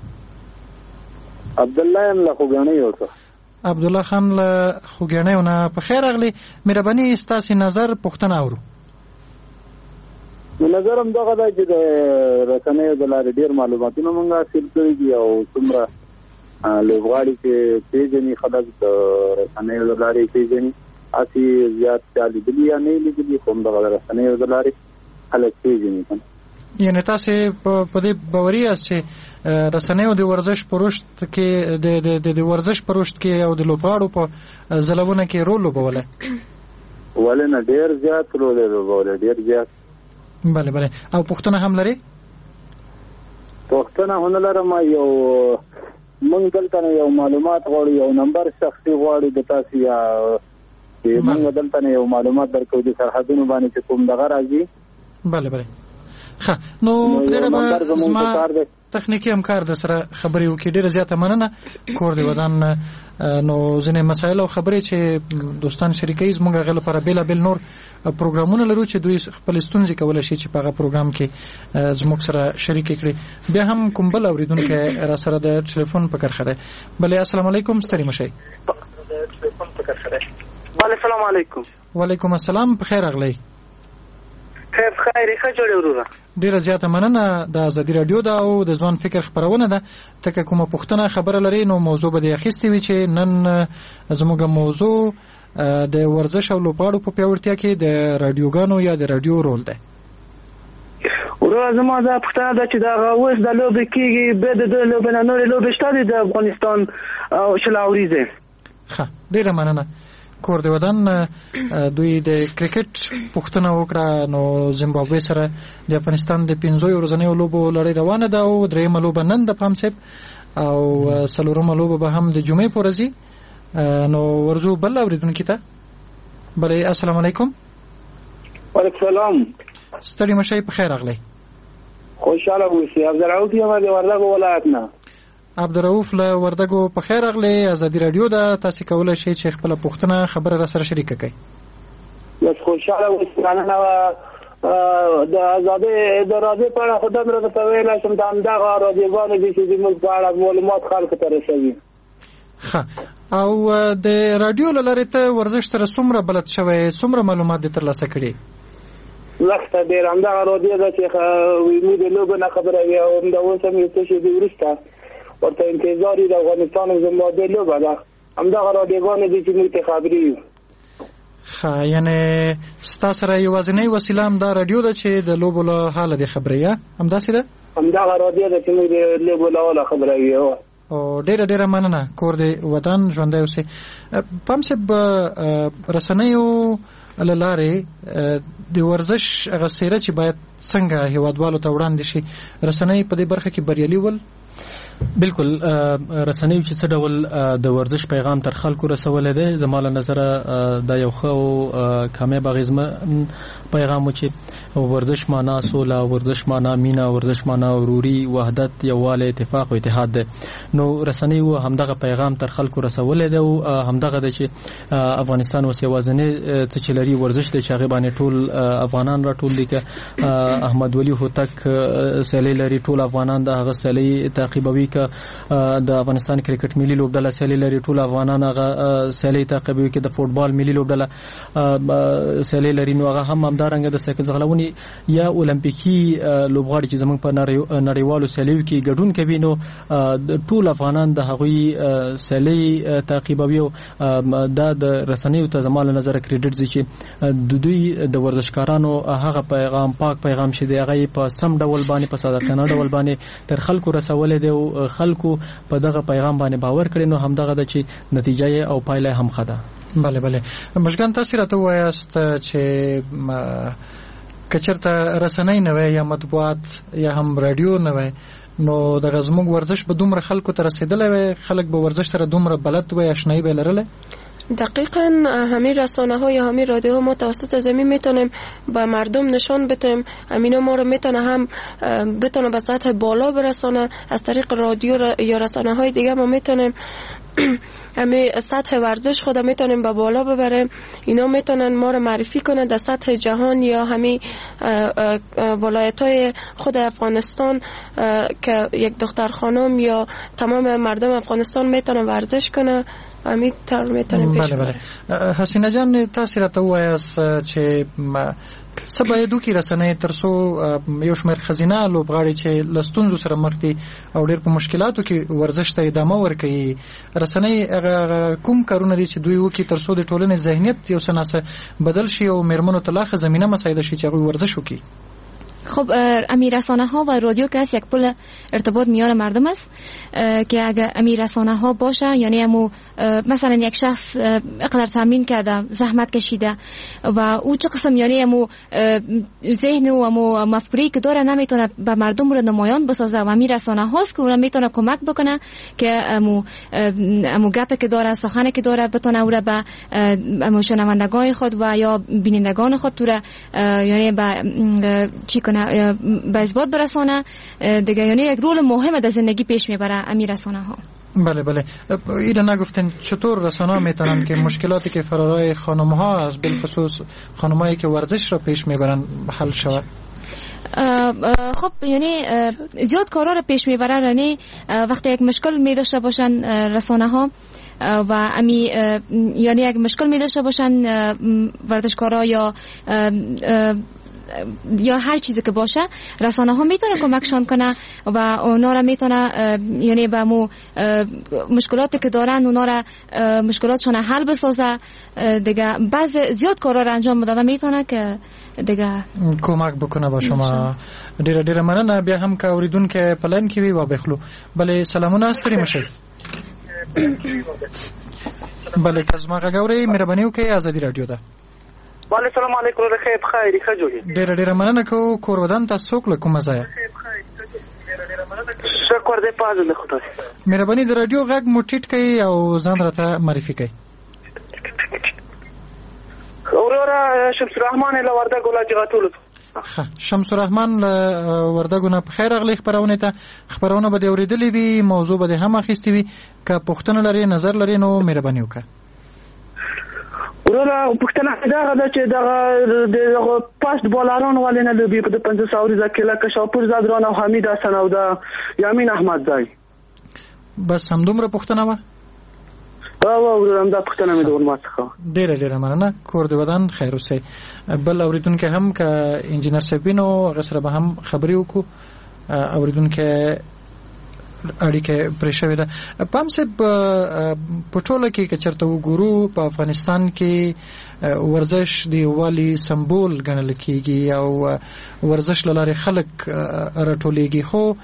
عبد الله ام له خوګانی اوسه. عبد الله خان له خوګانی نه په خیر راغلی. مهرباني تاسو نظر پوښتنه اورو. نظرم دغه دا چې د رسنیو د لارې ډیر معلوماتونه مونږه حاصل کړي دي او څومره لوبغاړي چې پیژني خلک د رسنیو د لارې پیژني اسی زیات چالي دي یا نه لیدلي کوم د رسنیو د لارې خلک پیژني. یعنی تاسو په دې باوري یاست چې رسنیو د ورزش پروشت کې د ورزش پروشت کې او د لوبغاړو په ځلونه کې رول لوبوله؟ ولنه ډیر زیات رول لوبوله ډیر زیات. بله بله او پښتنه هم لري؟ پښتنه هم لرم یو مونږ دلته یو معلومات غواړو یو نمبر شخصي غواړو د تاسو یا مونږ دلته یو معلومات درکو د سرحدونو باندې چې کوم دغه راځي. بله بله ښه نو پرېړه زما تخنیکی همکار د سره خبرې وکړي. ډیره زیاته مننه. کور دی ودان نو ځینې مسایل او خبرې چې دوستان شریکي زموږ غل لپاره بیلابل نور پروګرامونه لرو چې دوی خپل ستونزې کولای شي چې په هغه پروګرام کې زموږ سره شریک کړي. بیا هم کوم بل اوریدونکو را سره د ټلیفون په کرخه ده. بله السلام علیکم ستړي مشئ. بله السلام علیکم. وعلیکم السلام. په خیر اغلی. خیر ښه جوړې وروره. ډیره زیاته مننه. د ازادي رادیو دا او د ځوان فکر خبرونه ده. تکه کومه پوښتنه خبره لري نو موضوع به د اخیستې وي چې نن زموږ موضوع د ورزش او لوبغاړو په پیاوړتیا کې د رادیوګانو یا د رادیو رول ده. وروره زما دا پوښتنه ده چې دا اوس د لوبې کېږي به د لوبې نه نورې لوبې شته دي د افغانستان او شل اوریزې. ښه ډیره مننه. کور دی ودان دوی د کرکټ پوښتنه وکړه. نو زیمبابوې سره د افغانستان د 15 ورځنیو لوبو لړۍ روانه ده او درېیمه لوبه نن د پامسپ او څلورمه لوبه به هم د جمعې په ورځ. نو ورځو بل اوریدونکو ته. بله السلام علیکم. وعلیکم السلام. ستړي مشئ. په خیر اغلی. خوشاله اوسئ. عبدالرؤف یم د وردګو ولایت نه. عبدالرؤف له وردګو په خیر اغلی. ازادي رادیو ده. تاسو کولای شئ چې خپل پوښتنه خبره را سره شریک کړئ. بس خوشاله اوسئ. نه د ازادي د رادیو په اړه خدای مې راته ویل چې دا همدغه رادیوګانې دي چې زموږ په اړه معلومات خلکو ته رسوي. ښه او د رادیو له لارې ته ورزش سره څومره بلد شوی، څومره معلومات دې ترلاسه کړي؟ لکه ډېر همدغه رادیو ده چې موږ د لوبو نه خبره وي او همدا اوس هم یو څه شېبې وروسته ورته انتظار د افغانستان او زمبابوې لوبه ده. همدغه رادیوګانې دي چې موږ ته خبرې یو. ښه یعنې ستا سره یوازینۍ وسیله همدا رادیو ده چې د لوبو له حاله دې خبرې یا همداسې ده؟ همدغه رادیو ده چې موږ د لوبو له حاله خبره وي. او ډیره مننه. کور دې ودان ژوندی اوسئ. پامسب رسنیو له لارې د ورزش هغه څیره چې باید څنګه هیوادوالو ته وړاندې شي، رسنۍ په دې برخه کې بریالي ول؟ بالکل رسنیو چې څه ډول د ورزش پیغام تر خلکو رسولی دی، زما له نظره دا یو ښه او کامیاب اغېزمن پیغام و چې ورزش معنا سوله، ورزش معنا مینه، ورزش معنا وروري، وحدت، یووالی، اتفاق او اتحاد دی. نو رسنیو همدغه پیغام تر خلکو رسولی دی او همدغه دی چې افغانستان اوس یوازینی څه چې لري ورزش دی چې هغې باندې ټول افغانان راټول دي. که احمد ولي هوتک سیالۍ لري، ټول افغانان د هغه سیالۍ تعقیبوي. که د افغانستان کرکټ ملي لوبډله سیالۍ لري، ټول افغانان هغه سیالۍ تعقیبوي. که د فوټبال ملي لوبډله سیالۍ لري نو هغه هم همدارنګه د سایکل ځغلونې یا اولمپیکي لوبغاړي چې زموږ په نړیوالو سیالیو کې ګډون کوي نو ټول افغانان د هغوی سیالۍ تعقیبوي. او دا د رسنیو ته زما له نظره کریډټ دی چې د دوی د ورزشکارانو هغه پیغام پاک پیغام چې دی هغه په سم ډول باندې په صادقانه ډول باندې تر خلکو رسولې دی او خلکو په دغه پیغام باندې باور کړي. نو همدغه د چې نتیجه او پایله هم ښه ده. بله مشګان تاسو راته وایاست چې کچرته رسنۍ نه وي یا مطبوعات یا هم رادیو نه وي نو د زموږ ورزش به دومره خلکو ته رسیدلی وي، خلک به ورزش سره دومره بلد وي، آشنایی به لرله؟ دقیقاً همین رسانه ها یا همین رادیو ها ما توسط زمین میتونیم به مردم نشان بدیم، همینا ما رو میتونه هم بتونه به سطح بالا برسانه. از طریق رادیو یا رسانه های دیگه ما میتونیم همین سطح ورزش خود میتونیم به بالا ببریم. اینا میتونن ما رو معرفی کنه در سطح جهان یا همین ولایت های خود افغانستان که یک دختر خانم یا تمام مردم افغانستان میتونه ورزش کنه. امید تر میتونه پیش بله حسینه جان تاسو راته وایاست چې څه باید وکړي رسنۍ تر څو یو شمېر ښځینه لوبغاړي چې له ستونزو سره مخ دي او ډېر په مشکلاتو کې ورزش ته ادامه ورکوي، رسنۍ کوم کارونه دي چې دوی وکړي تر څو د ټولنې ذهنیت یو څه ناڅه بدل شي او میرمنو ته لا ښه زمینه مساعده شي چې هغوی ورزش وکړي؟ خب امیر رسانه ها و رادیو که یک پل ارتباط میان مردم است که اگر امیر رسانه ها باشه یعنی امو مثلا یک شخص اقدر تامین کرده زحمت کشیده و او چه قسم یعنی امو ذهن و امو مفکوری که داره نمیتونه به مردم رو نمایان بسازه و امیر رسانه هاست که اون میتونه کمک بکنه که امو گپ که داره سخن که داره بتونه او رو به امو شنوندگان خود و یا بینندگان خود تو یعنی به چی کنه به اثبات برسانه دیگه، یعنی یک رول مهم در زندگی پیش میبره امیر رسانه ها. بله بله، اینا نگفتن چطور رسانه‌ها میتونن که مشکلاتی که فرارای خانم‌ها از بالخصوص خانمایی که ورزش را پیش میبرن حل شود؟ خب یعنی زیاد کارا رو پیش میبرن، یعنی وقتی یک مشکل می داشته باشن رسانه ها و امی یعنی یک مشکل می داشته باشن ورزشکارا یا هر چیزی که باشه، رسانه ها میتونه کمکشان کنه و اونا را میتونه یعنی به مو مشکلاتی که دارن اونا را مشکلاتشون حل بسازه دیگه. بعض زیاد کارا را انجام داده میتونه که دیگه کمک بکنه با شما. ډیره مننه. بیا هم که اوریدونکو په لاین کې وي و بخلو. بله سلامونه ستړي مشئ. بله که زما غږ اورئ مهرباني وکړئ، ازادي راډیو ده. بله سلام علیکم، خیر ښه جوړی. ډیره مننه. کو کور ودان تاسو څوک له کومه ځایه؟ شکر دې پازل له خدای. مهرباني د رادیو غږ مو ټیټ کړئ او ځان راته معرفي کړئ. اورورا شمس الرحمن له وردګ ولایت غاتول. شمس الرحمن له وردګ نه په خیر اغلی خبرونه به اوریدلې وي، موضوع به هم اخیستې وي. که پوښتنه لري نظر لري نو مهرباني وکړه. اورورا پښتنه دا چې دغه پاست بالران ولنه لوبي په 500 اوريزه کې لکه شاپور زادران او حمید حسن او دا یامین احمد زای. بس هم دومره پښتنه و؟ او دا پښتنه مې دور ما څخه. ډیره مننه. کور دې ودان خیر اوسئ. بل اوریدونکو هم که انجینر صاحبینو غسر به هم خبري وکړو. اوریدونکو اړیکه پرې شوې ده. پام صاحب په ټوله کې که چېرته وګورو په افغانستان کې ورزش د یووالي سمبول ګڼل کېږي او ورزش له لارې خلک راټولېږي، خو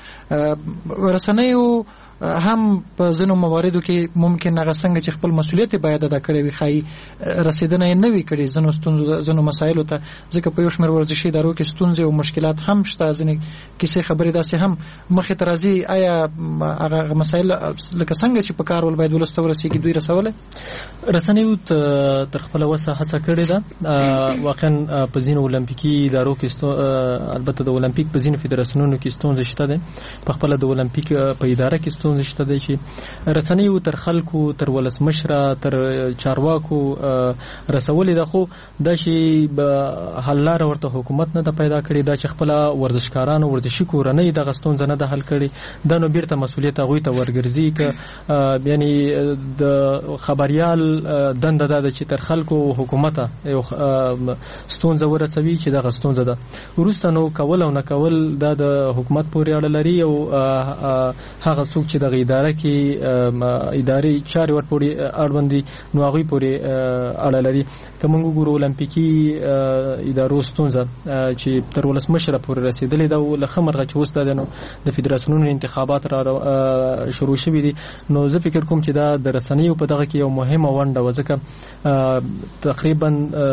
رسنیو هم په ځینو مواردو کې ممکن هغه څنګه چې خپل مسؤلیت باید ادا کړی وي ښایي رسیدنه یې نه وي کړې ځینو مسایلو ته، ځکه په یو شمېر ورزشي ادارو کې ستونزې او مشکلات هم شته. ځینې کیسې خبرې داسې هم مخې ته راځي. آیا هغه مسایل لکه څنګه چې په کار ول باید ولس ته ورسېږي دوی رسولی؟ رسنیو تر خپله وسه هڅه کړې ده. واقعا په ځینو اولمپیکي ادارو کې البته د اولمپیک په ځینو فدراسیونونو کې ستونزې شته ده. په خپله د اولمپیک په اداره کې ستونزې شته ده چې رسنیو تر خلکو تر ولسمشره تر چارواکو رسولې ده، خو دا چې حل لاره ورته حکومت نه ده پیدا کړې. دا چې خپله ورزشکارانو ورزشي کورنۍ دغه ستونزه نه ده حل کړې، دا نو بیرته مسؤلیت هغوی ته ورګرځي که یعنی د خبریال دنده ده چې تر خلکو حکومت یو ستونزه ورسوي چې دغه ستونزه ده. وروسته نو کول او نه کول دا د حکومت پورې اړه لري او هغه څوک چې دغه اداره کې اداري چارې ورپورې اړوند دي نو هغوی پورې اړه لري. که موږ وګورو اولمپیکي ادارو ستونزه چې تر ولسمشره پورې رسېدلې ده او له ښه مرغه چې اوس دا نو د فدراسیونونو انتخابات را شروع شوي دي، نو زه فکر کوم چې دا د رسنیو په دغه کې یو مهمه ونډه وه، ځکه تقریبا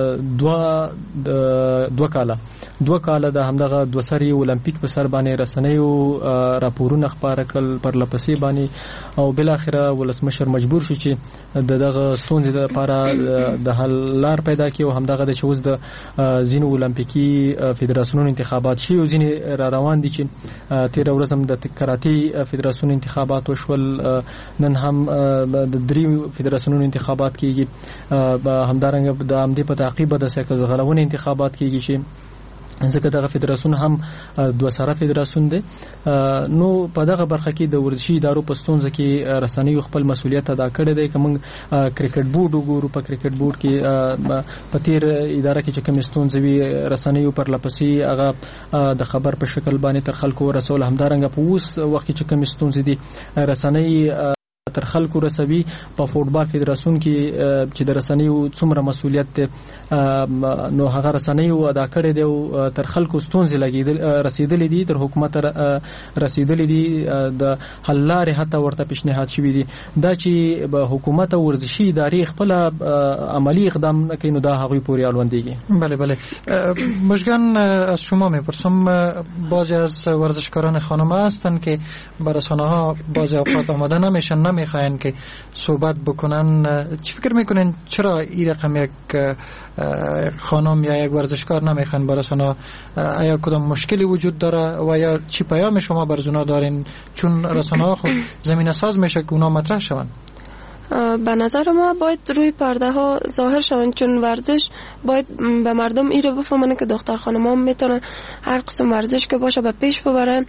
دوه کاله د همدغه دوه سري اولمپیک په سر باندې رسنیو راپورونه خپاره کړل پرلپسې باندې او بالاخره ولسمشر مجبور شو چې دغه ستونزې لپاره د حل لار پیدا کړي او همدغه د چې اوس د ځینو اولمپیکي فدراسیونونو انتخابات شي او ځینې را روان دي چې تېره ورځ هم د کراټې فدراسیون انتخابات وشول، نن هم د دریو فدراسیونونو انتخابات کېږي، همدارنګه د همدې په تعقیب به د سایکلغلونې انتخابات کېږي چې ځکه دغه فدراسیون هم دوه سره فدراسیون دی. نو په دغه برخه کې د ورزشي ادارو په ستونزه کې رسنیو خپل مسؤلیت ادا کړی دی. که موږ کرکټ بورډ وګورو، په کرکټ بورډ کې په تیر اداره کې چې کومې ستونزې وي رسنیو پرلپسې هغه د خبر په شکل باندې تر خلکو ورسول. همدارنګه په اوس وخت کې چې کومې ستونزې دي رسنۍ تر خلکو رسوي. په فوټبال فدراسیون کې چې د رسنیو څومره مسؤلیت دی نو هغه رسنیو ادا کړی دی او تر خلکو ستونزې رسیدلې دي، تر حکومت رسیدلې دي، د حل لارې حتی ورته پیشنهاد شوي دي. دا چې به حکومت او ورزشي ادارې خپل عملی اقدام نکوي نو دا هغوی پورې اړوندېږي. بله مژگان از شما میپرسم، بعضی از ورزشکاران خانم هستند که به رسانه ها بعضی اوقات آماده نمیشن، میخواین که صحبت بکنن، چی فکر میکنین چرا این رقم یک خانم یا یک ورزشکار نمیخواین با رسانه؟ آیا کدام مشکلی وجود داره و یا چی پیام شما بر اونا دارین؟ چون رسانه ها خود زمینه ساز میشه که اونا مطرح شون. به نظر ما باید روی پرده ها ظاهر شون، چون ورزش باید به مردم این رو بفهمن که دختر خانم ها میتونن هر قسم ورزش که باشه به پیش ببرن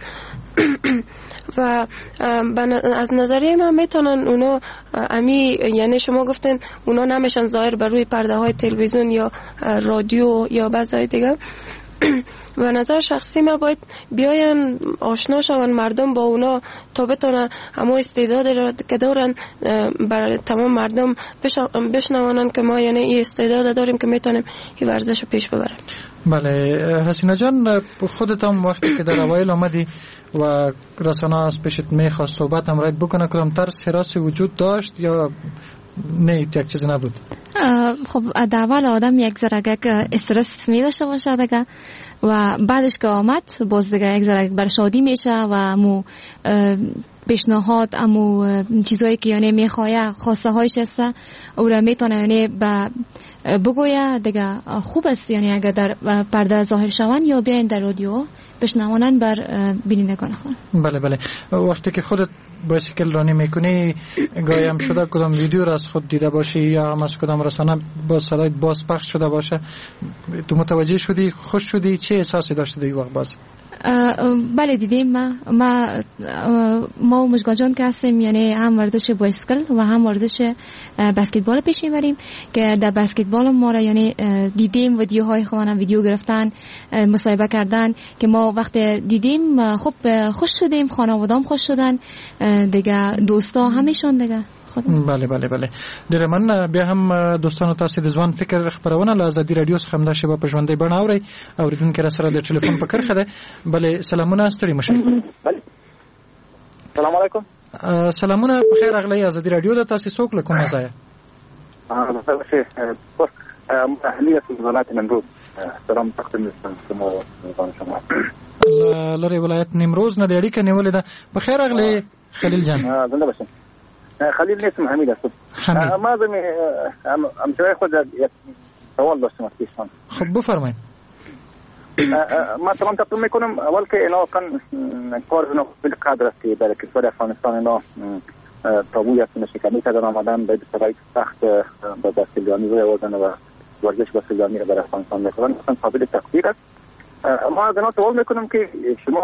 و از نظریه من میتونن اونا یعنی شما گفتین اونا نمیشن ظاهر بر روی پرده های تلویزیون یا رادیو یا بعضی دیگه. و نظر شخصی ما باید بیاین آشنا شون مردم با اونا تا بتونن همه استعداد را که دارن برای تمام مردم بشنوانن که ما یعنی این استعداد داریم که میتونیم این ورزش رو پیش ببریم. بله حسینه جان، خودت هم وقتی که در اوایل آمدی و رسانه از پیشت میخواست صحبت هم راید بکنه، کدام ترس حراسی وجود داشت یا نه یک چیزی نبود؟ خب در اول آدم یک ذره استرس می داشته باشه دیگه و بعدش که آمد باز دیگه یک ذره بر شادی میشه و امو پیشنهاد امو چیزایی که یعنی میخواه خواسته هایش هست او را میتونه یعنی بگویه دیگه. خوب است یعنی اگر در پرده ظاهر شون یا بیاین در رادیو بشنوانن بر بینندگان خود. بله بله. وقتی که خودت بایسیکل رانی میکنی گاهی هم شده کدام ویدیو را از خود دیده باشی یا هم از کدام رسانه با صدای باز پخش شده باشه، تو متوجه شدی، خوش شدی، چه احساسی داشتی در این وقت باز؟ بله دیدیم. ما و مژگان جان که هستیم یعنی هم ورزش بایسیکل و هم ورزش بسکتبال پیش میبریم که در بسکتبال ما را یعنی دیدیم ویدیوهای خودم ویدیو گرفتن مصاحبه کردن که ما وقت دیدیم خب خوش شدیم، خانواده‌ام خوش شدن دیگه، دوستا همیشون دیگه. بله بله بله. در من بیا هم دوستانو تاسو د ځوان فکر خبرونه له ازادي رادیو څخه همدا شبه په ژوندۍ بڼه اوري اوریدونکو را سره د ټلیفون په کرخه ده. بله سلامونه ستړي مشه. بله سلام علیکم. سلامونه بخیر اغلی ازادي رادیو د تاسو څوک له کومه ځای؟ اهلیت ولایت نمروز. سلام تقدیم شما. لری ولایت نمروز نه د اړیکه نیولې ده. بخیر اغلی خلیل جان. زنده باشین. خلیل نیستم، حمید هستم. ما امشای خود یک سوال داشتم از پیشتان. خب بفرمایید. ما سلام تقدیم میکنم. اول که اینا کن کار اینا بالقدر است که در کشور افغانستان اینا تابوی است نشکنی کردن آمدن به شرایط سخت با بسکتبالی روی آوردن و ورزش بسکتبالی را در افغانستان میکنن، اصلا قابل تقدیر است. ما از اینا سوال میکنم که شما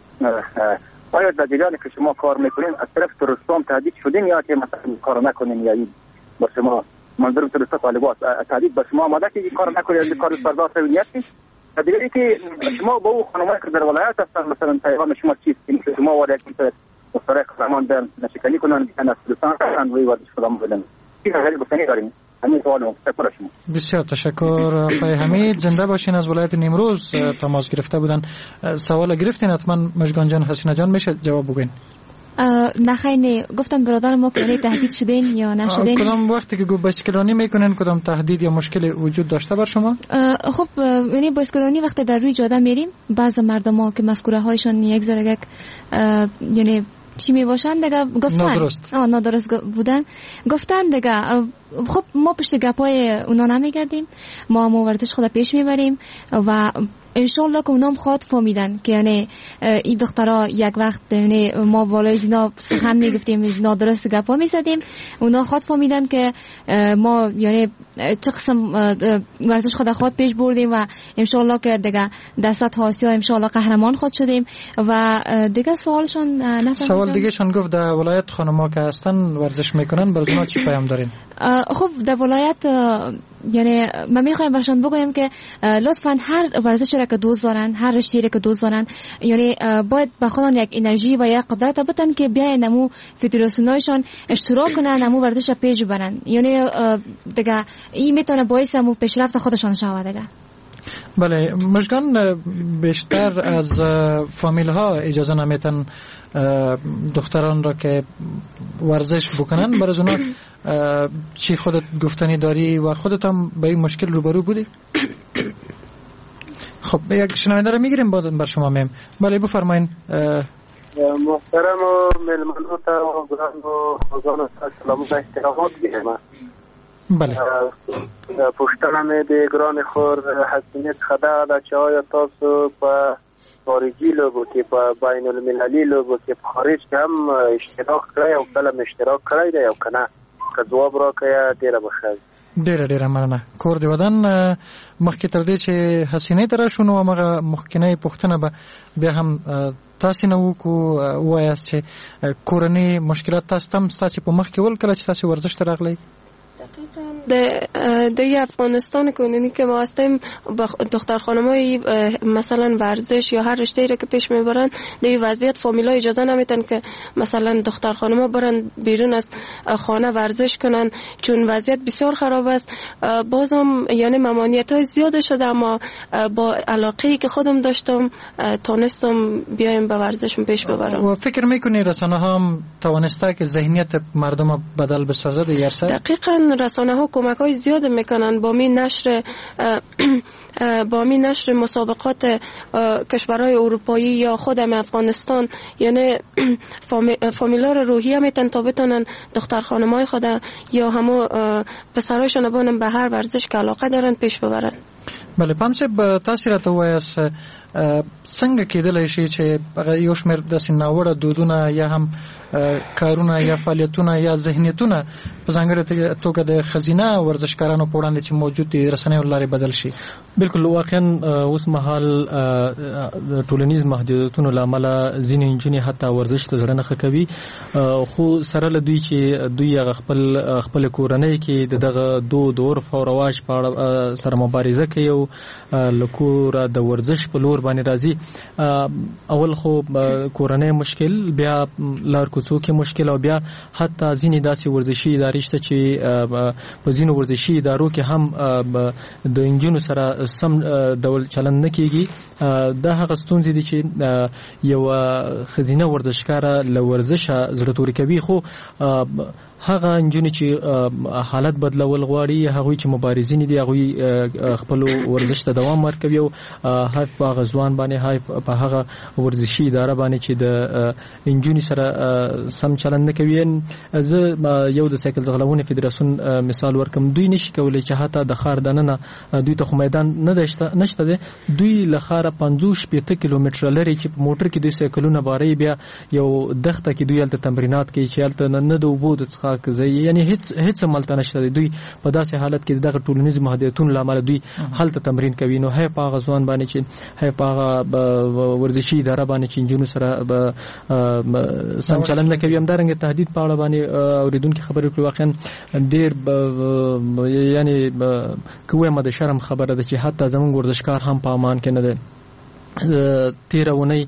آیا در جریانی که شما کار میکنین از طرف تروریستان تهدید شدین یا که مثلا کار نکنین یا با شما منظور تروریست طالبات تهدید با شما آمده که کار نکنین یا کار برداشت نیستین؟ دیگه که شما با او خانمایی که در ولایت هستن مثلا پیغام شما چیست که شما وارد کنید مسترق قهرمان در نشکنی کنن بیان از تروریستان هستن روی ورزش خودم بدن چی غیر گفتنی دارین؟ همین سوال مستقبل شما. بسیار تشکر آقای حمید، زنده باشین. از ولایت نیمروز تماس گرفته بودن. سوال گرفتین حتما مژگان جان حسینه جان میشه جواب بگین. نخیر گفتم برادر ما که تهدید شدین یا نشدین؟ کدام وقتی که بایسکلانی میکنین کدام تهدید یا مشکل وجود داشته بر شما؟ خب یعنی بایسکلانی وقتی در روی جاده میریم بعضی مردم که مفکوره هایشان یک ذره یعنی چی می باشن دیگه گفتن نادرست بودن گفتن دیگه. خب ما پشت گپای اونا نمیگردیم، ما ورزش خود پیش میبریم و انشالله که اونام خود فهمیدن که یعنی این دخترها یک وقت یعنی ما بالای زینا سخن میگفتیم نادرست گپا میزدیم، اونا خود فهمیدن که ما یعنی چه قسم ورزش خود پیش بردیم و انشالله که دیگه در سطح آسیا انشالله قهرمان خود شدیم. و دیگه سوالشون نفهمیدم. سوال دیگه شون گفت در ولایت خانم‌ها که هستن ورزش میکنن برای اونا چی پیام دارین؟ خب در ولایت یعنی من میخوایم برشان بگویم که لطفاً هر ورزشی را که دوست دارن، هر رشته‌ای را که دوست دارن، یعنی باید به خودشون یک انرژی و یک قدرت بدن که بیاین نمو فدراسیونایشان اشتراک کنن، نمو ورزش پیش ببرن. یعنی دیگه این میتونه باعث نمو پیشرفت خودشان شود دیگه. بله مژگان، بیشتر از فامیل ها اجازه نمیتن دختران را که ورزش بکنن. برای اونا چی خودت گفتنی داری و خودت هم با این مشکل روبرو بودی؟ خب یک شنونده را میگیریم بعد بر شما میم. بله بفرمایین. محترم مهمانو ته او ګرانو خوږانو ته سلامونه احترامات دیم. بله پوښتنه مې د ګران خور حسینه څخه ده چې آیا تاسو په خارجي لوبو کې په بین المللي لوبو کې په خارج کې هم اشتراک کړی او کله اشتراک کړی دی او که نه؟ که ځواب راکړئ ډېره به ښه. ډېره مننه. کور د ودان مخکې تر دې چې حسینې ته راشو نو همغه مخکینۍ پوښتنه به بیا هم تاسو نه وکړو، ووایاست چې کورنۍ مشکلات تاسو هم ستاسې په مخ کې ول کله چې تاسو ورزش ته راغلی؟ در افغانستان کنونی که ما هستیم دختر خانمای مثلا ورزش یا هر رشته را که پیش میبرن در وضعیت فامیلا اجازه نمیتن که مثلا دختر خانما برن بیرون از خانه ورزش کنن چون وضعیت بسیار خراب است. بازم یعنی ممانعت های زیاد شده، اما با علاقه‌ای که خودم داشتم تونستم بیایم به ورزش پیش ببرم. و فکر میکنی رسانه ها هم توانسته که ذهنیت مردم بدل بسازه دیگر سر؟ دقیقاً رسانه ها کمک های زیاد میکنن با می نشر مسابقات کشورهای اروپایی یا خودم افغانستان، یعنی فامیلا رو روحیه میتن تا بتونن دختر خانمای خود یا همو پسرایشان بانن به هر ورزش که علاقه دارن پیش ببرن. بله پامسه تاسو راته وایاست څنګه کېدلی شي چې یو شمېر داسې ناوړه دودونه یا هم کارونه یا فعالیتونه یا ذهنیتونه په ځانګړې توګه د ښځینه ورزشکارانو په وړاندې چې موجود دي رسنیو له لارې بدل شي؟ بالکل واقعا اوس مهال د ټولنیز محدودیتونو له امله ځینې نجونې حتی ورزش ته زړه نه ښه کوي، خو سره له دوی چې دوی هغه خپل کورنۍ کې د دغه دود عرف او رواج په اړه سره مبارزه کوي او له کوره د ورزش په لور باندې راځي. اول خو کورنۍ مشکل، بیا لار کوڅو کې مشکل، او بیا حتی ځینې داسې ورزشي ادارې شته چې په ځینو ورزشي ادارو کې هم د انجونو سره سم ډول چلند نه کیږي. دا هغه ستونزې دي چې یو ښځینه ورزشکاره له ورزشه زړه توري کوي، خو هغه انجونې چې حالت بدلول غواړي، هغوی چې مبارزین دي، هغوی خپل ورزش ته دوام ورکوي او هر په هغه ځوان باندې هاي په هغه ورزشي اداره باندې چې د انجونې سره سم چلند نه کوي. زه یو د سایکل ځغلونې فدراسیون مثال ورکم. دوی نشي کولای چې حتی د ښار دننه دوی ته خو میدان نشته دی، دوی له ښاره 50-60 کیلومتره لري چې په موټر کې دوی سایکلونه باري، بیا یو دښته کې دوی هلته تمرینات کوي چې هلته نه د اوبو د څښاک یعنی هیڅ عملته نشته. دوی په داسې حالت کې دغه ټولنیز محدودیتونو له امله دوی هلته تمرین کوي. نو هی په هغه ځوان باندې چې هی په هغه ورزشي اداره باندې چې نجونو سره سم چلند نه کوي، همدارنګه تهدید په اړه باندې اوریدونکو خبرې کړې. واقعا ډېر یعنی کومه د شرم خبره ده چې حتی زموږ ورزشکار هم په امان کې نه دی. تیره ونی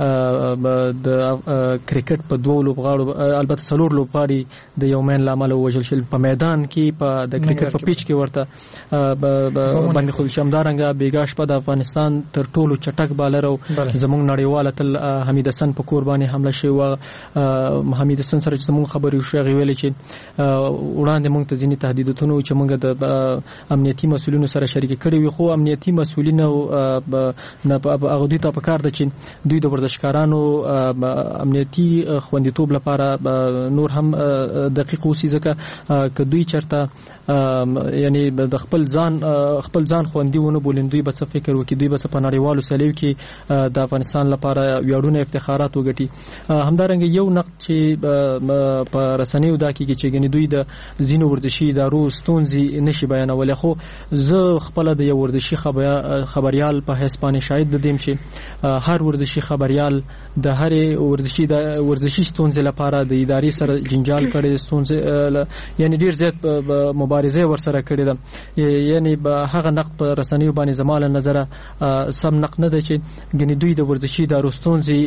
د کرکټ په 2 لوبغاړو البته 4 لوبغاړي د یو مین لامل وژل شل په میدان کې په د کرکټ په پیچ کې ورته باندې خو شمدارنګه بیګاش په د افغانستان تر ټولو چټک بالر او زموږ نړیواله تل حمید حسن په قرباني حمله شوی و. حمید حسن سره چې موږ خبرې شوې ویل چې وړاندې موږ ته ځینې تهدیداتونه چې موږ د امنیتي مسولینو سره شریک کړي وي، خو امنیتي مسولین نه هغه دوی ته پکار ده چې دوی د ورزشکارانو امنیتي خوندیتوب لپاره نور هم دقیق اوسي، ځکه که دوی چرته یعنی د خپل ځان خوندي ونه بولین، دوی به څه فکر وکړي، دوی به څه په نړیوالو سلیو کې د افغانستان لپاره ویاړونه افتخارات وګټي. همدارنګه یو نقد چې په رسنیو دا کېږي چې ګنې دوی د ځینو ورزشي ادارو ستونزې نشي بیانولی، خو زه خپله د یو ورزشي خبریال په حیث باندې شاهد دیم چې هر ورزشي خبریال د هر ورزشي ستونزې لپاره د ادارې سره جنجال کړي، ستونزې یعنی ډیر زیات مبارزه ورسره کړې ده. یعنی هغه نقد په رسنیو باندې زماله نظر سم نقد نه دی چې ګنې دوی د ورزشي ادارو ستونزې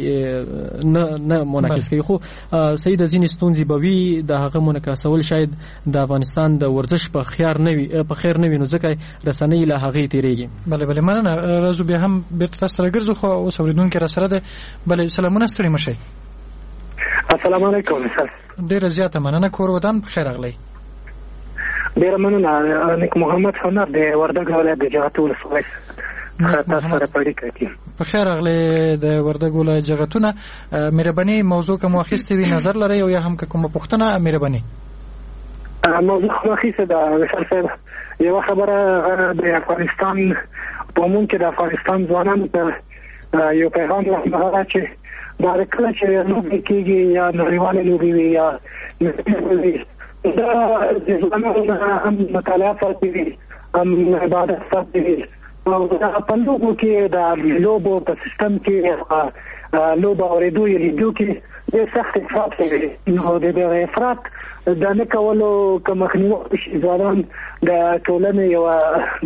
نه منعکس کوي، خو صحیح د ځینې ستونزې به وي، د هغه منعکسول شاید د افغانستان د ورزش په خیر نه وي، نو ځکه رسنۍ له هغې تېرېږي. بله مننه. راځو بیا هم بیرته تاسو سره ګرځو، خو اوس اورېدونکي را سره ده. بله سلامونه، ستړي مه شئ. السلام علیکم. ډېره زیاته مننه. کور ودان په خیر راغلی. ډېره مننه. نیک محمد هنر د وردګ ولایت د جغتو ولسوالۍ. سره پړی کوي. په خیر اغله د وردګو له جغتونه مهرباني موضوع کوم واخیستې وی نظر لري او یا هم کومه پوښتنه مهرباني موضوع واخیسته د وشال صاحب یو خبره د افغانستان په مونږ کې د افغانستان ځوانانو ته یو پیغام راغلی چې دا کله چې لوبې کېږي یا نړیوالې لوبې وي یا دا د ځوانانو هم مطالعه ساتي هم عبادت ساتي او دا په لوبو کې د لوبو په سیستم کې لوبه اورېدو یې لیدو کې د سخت افراط کوي نو د افراط د نه کولو که مخنیوي شي ځوانان د ټولنې یوه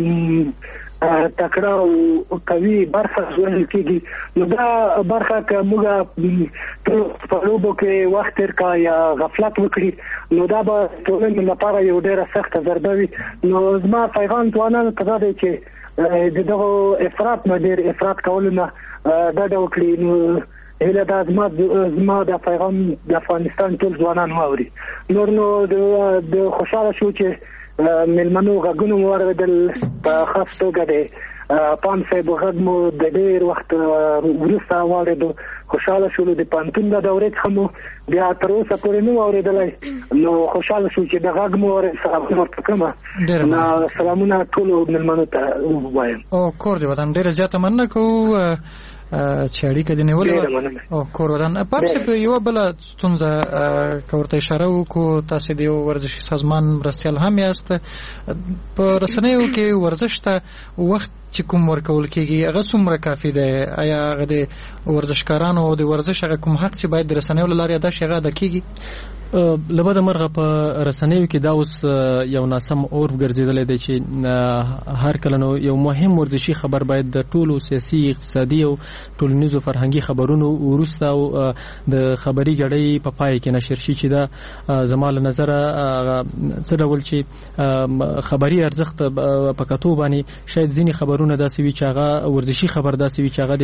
تکړه او قوي برخه ځوانل کېږي نو دا برخه که موږ په لوبو کې وخت تېر کا یا غفلت وکړي نو دا به ټولنې لپاره یو ډېره سخته ضربه وي نو زما پیغام ځوانانو ته دا دی چې د دغو افراط نه ډېر افراط کولو نه ډډه وکړي نو هله دا زما د پیغام د افغانستان ټول ځوانان واوري نور نو د خوشاله شو چې ملمنو غږونه واردل په خاص توګه د پام صاحب غږ مو د ډېر وخت وروسته واورېدو خوشاله شولو د پانتون د دورې څخه مو بیا تر اوسه پورې نه واورېدلی نو خوشاله شو چې د غږ مو سلامونه ورته کړمه سلامونه ټولو ملمنو ته ووایم او کور دې وطن ډېره زیاته مننه کوو چې اړیکه دې نیولې او کور ودان پارسه په یو بل ستونزه کوته اشاره وکړو تاسو د ورزشي سازمان مرستيال هم یاست په رسنیو کې ورزش ته وخت چې کوم ورکول کېږي هغه څومره کافي دی آیا هغه د ورزشکارانو او د ورزش هغه کوم حق چې باید د رسنیو لارې ادا شي هغه ادا کېږي لبد مرغه په رسنیو کې دا اوس یو ناسم عرف ګرځیدل دی چې هر کله نو یو مهم ورزشي خبر باید د ټولو سیاسي اقتصادي او ټولنیزو فرهنګي خبرونو ورسته او د خبري غړي په پای کې نشر شي چې دا زموږ نظر څه ډول چې خبري ارزښت په کتو باندې شاید ځینی خبرونه داسې وي چې هغه ورزشي خبر داسې وي چې هغه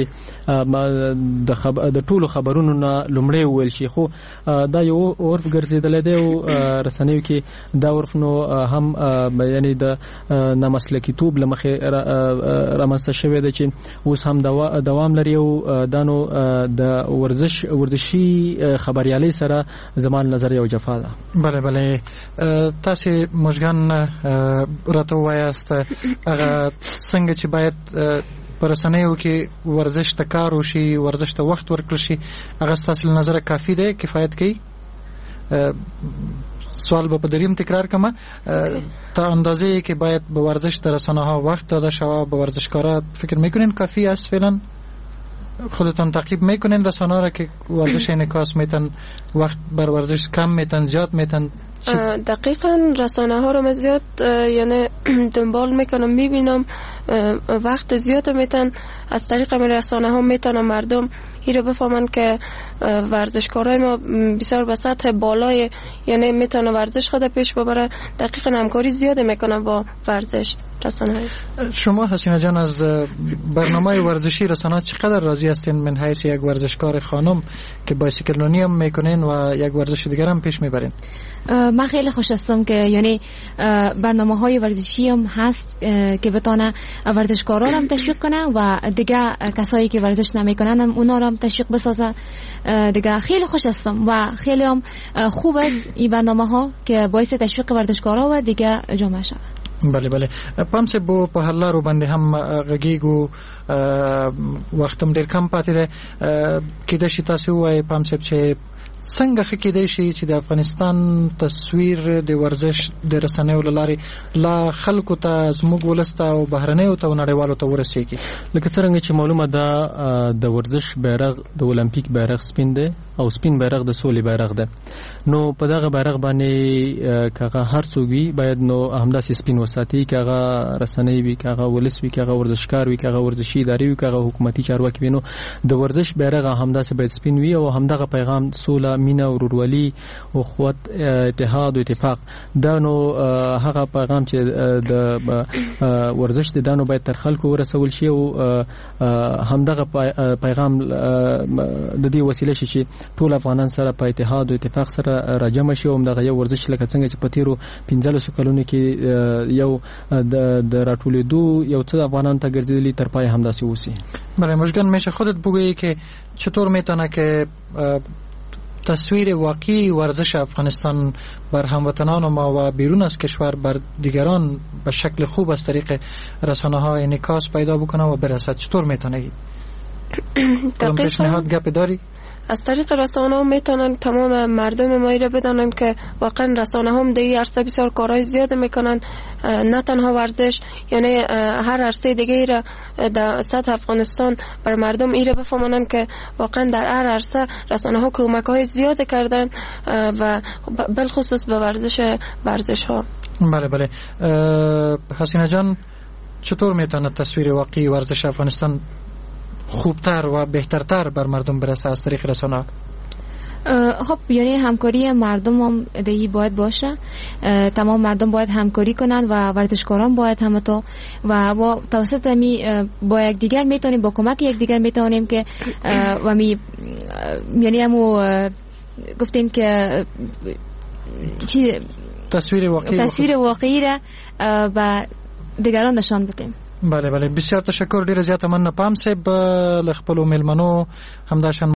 د ټولو خبرونو نه لومړی ویل شي خو دا یو عرف ګرځیدل دی او رسنیو کې دا عرف نو هم یعنی د نامسلکیتوب لمخې رامنځته شوی دی چې اوس هم دوام لري او دانو د ورزشي خبريالي سره زمان نظر یو جفا ده بله تاسو مشګان راته وایاست هغه څنګه چې باید پرسنیو کې ورزش ته کار وشي ورزش ته وخت ورکړل شي هغه تاسو نظر کافي دی کفایت کوي سوال به په دریم تکرار کما تا اندازه که باید به ورزش در رسانه ها وقت داده شود به ورزشکارا فکر میکنین کافی است فعلا خودتان تعقیب میکنین رسانه را که ورزش انعکاس میتن وقت بر ورزش کم میتن زیاد میتن دقیقاً رسانه ها رو زیاد یعنی دنبال میکنم میبینم وقت زیاد میتن از طریق رسانه ها میتونن مردم این رو بفهمن که ورزشکارای ما بسیار به سطح بالای یعنی میتونه ورزش خود پیش ببره دقیقاً همکاری زیاد میکنن با ورزش رسانه. شما حسینه جان از برنامه ورزشی رسانه چقدر راضی هستین من حیث یک ورزشکار خانم که بایسیکل رانی هم میکنین و یک ورزش دیگر هم پیش میبرین؟ من خیلی خوش هستم که یعنی برنامه‌های ورزشی هم هست که بتونه ورزشکارا هم تشویق کنه و دیگه کسایی که ورزش نمیکنن هم اونا رو هم تشویق بسازه دیگه. خیلی خوش هستم و خیلی هم خوب است این برنامه‌ها که باعث تشویق ورزشکارا و دیگه جامعه شود. بله پامسه بو په هر لارو باندې هم غږیږو وختم ډیر کم پاتې ده کېدای شي تاسو وایي پامسه چې څنګه کېدای شي چې د افغانستان تصویر د ورزش د رسنیو لارې لا خلکو ته زموږ ولسته او بهرنیو ته نړیوالو ته ورسیږي لکه څنګه چې معلومه ده د ورزش بیرغ د اولمپیک بیرغ سپین ده او سپین بیرغ د سولې بیرغ ده نو په دغه بیرغ باندې کاغه هر څوک وي باید نو همداسې سپین وساتي کاغه رسنۍ وي کاغه ولس وي کاغه ورزشکار وي کاغه ورزشي ادارې وي کاغه حکومتي چارواکي وي نو د ورزش بیرغ همداسې باید سپین وي او همدغه پیغام سوله مینه او ورورولي او قوت اتحاد او اتفاق دا نو هغه پیغام چې د ورزش د دانو باید تر خلکو ورسول شي او همدغه پیغام د دې وسیله شي چې ټول افغانان سره په اتحاد او اتفاق سره راجمع شي او همدغه یو ورزش لکه څنګه چې په تیرو 15 کلونو کې یو د راټولېدو یو څه افغانان ته ګرځېدلی تر پای همداسې اوسي. برای مشگان میشه خودت بگویی که چطور میتونه که تصویر واقعی ورزش افغانستان بر هموطنان ما و بیرون از کشور بر دیگران به شکل خوب از طریق رسانه ها انعکاس پیدا بکنه و برسد؟ چطور میتونه؟ پیشنهاد گپ داری؟ از طریق رسانه ها میتونن تمام مردم ما را بدانن که واقعا رسانه هم در این عرصه بسیار کارهای زیاد میکنن، نه تنها ورزش، یعنی هر عرصه دیگه را در سطح افغانستان بر مردم ایره بفهمونن که واقعا در هر عرصه رسانه ها کمک های زیاد کردن و بالخصوص به ورزش ها. بله بله. حسینه جان، چطور میتونه تصویر واقعی ورزش افغانستان خوبتر و بهترتر بر مردم برسه از طریق رسانه؟ خب یعنی همکاری مردم هم دهی باید باشه، تمام مردم باید همکاری کنند و ورزشکاران باید همتا و با توسط می با یکدیگر میتونیم، با کمک یکدیگر میتونیم که و می یعنی همو گفتیم که چی تصویر واقعی را و دیگران نشان بدیم. بله بله، بسیار تشکر. ډیره زیاته مننه پام صاحب، له خپلو میلمنو همداشان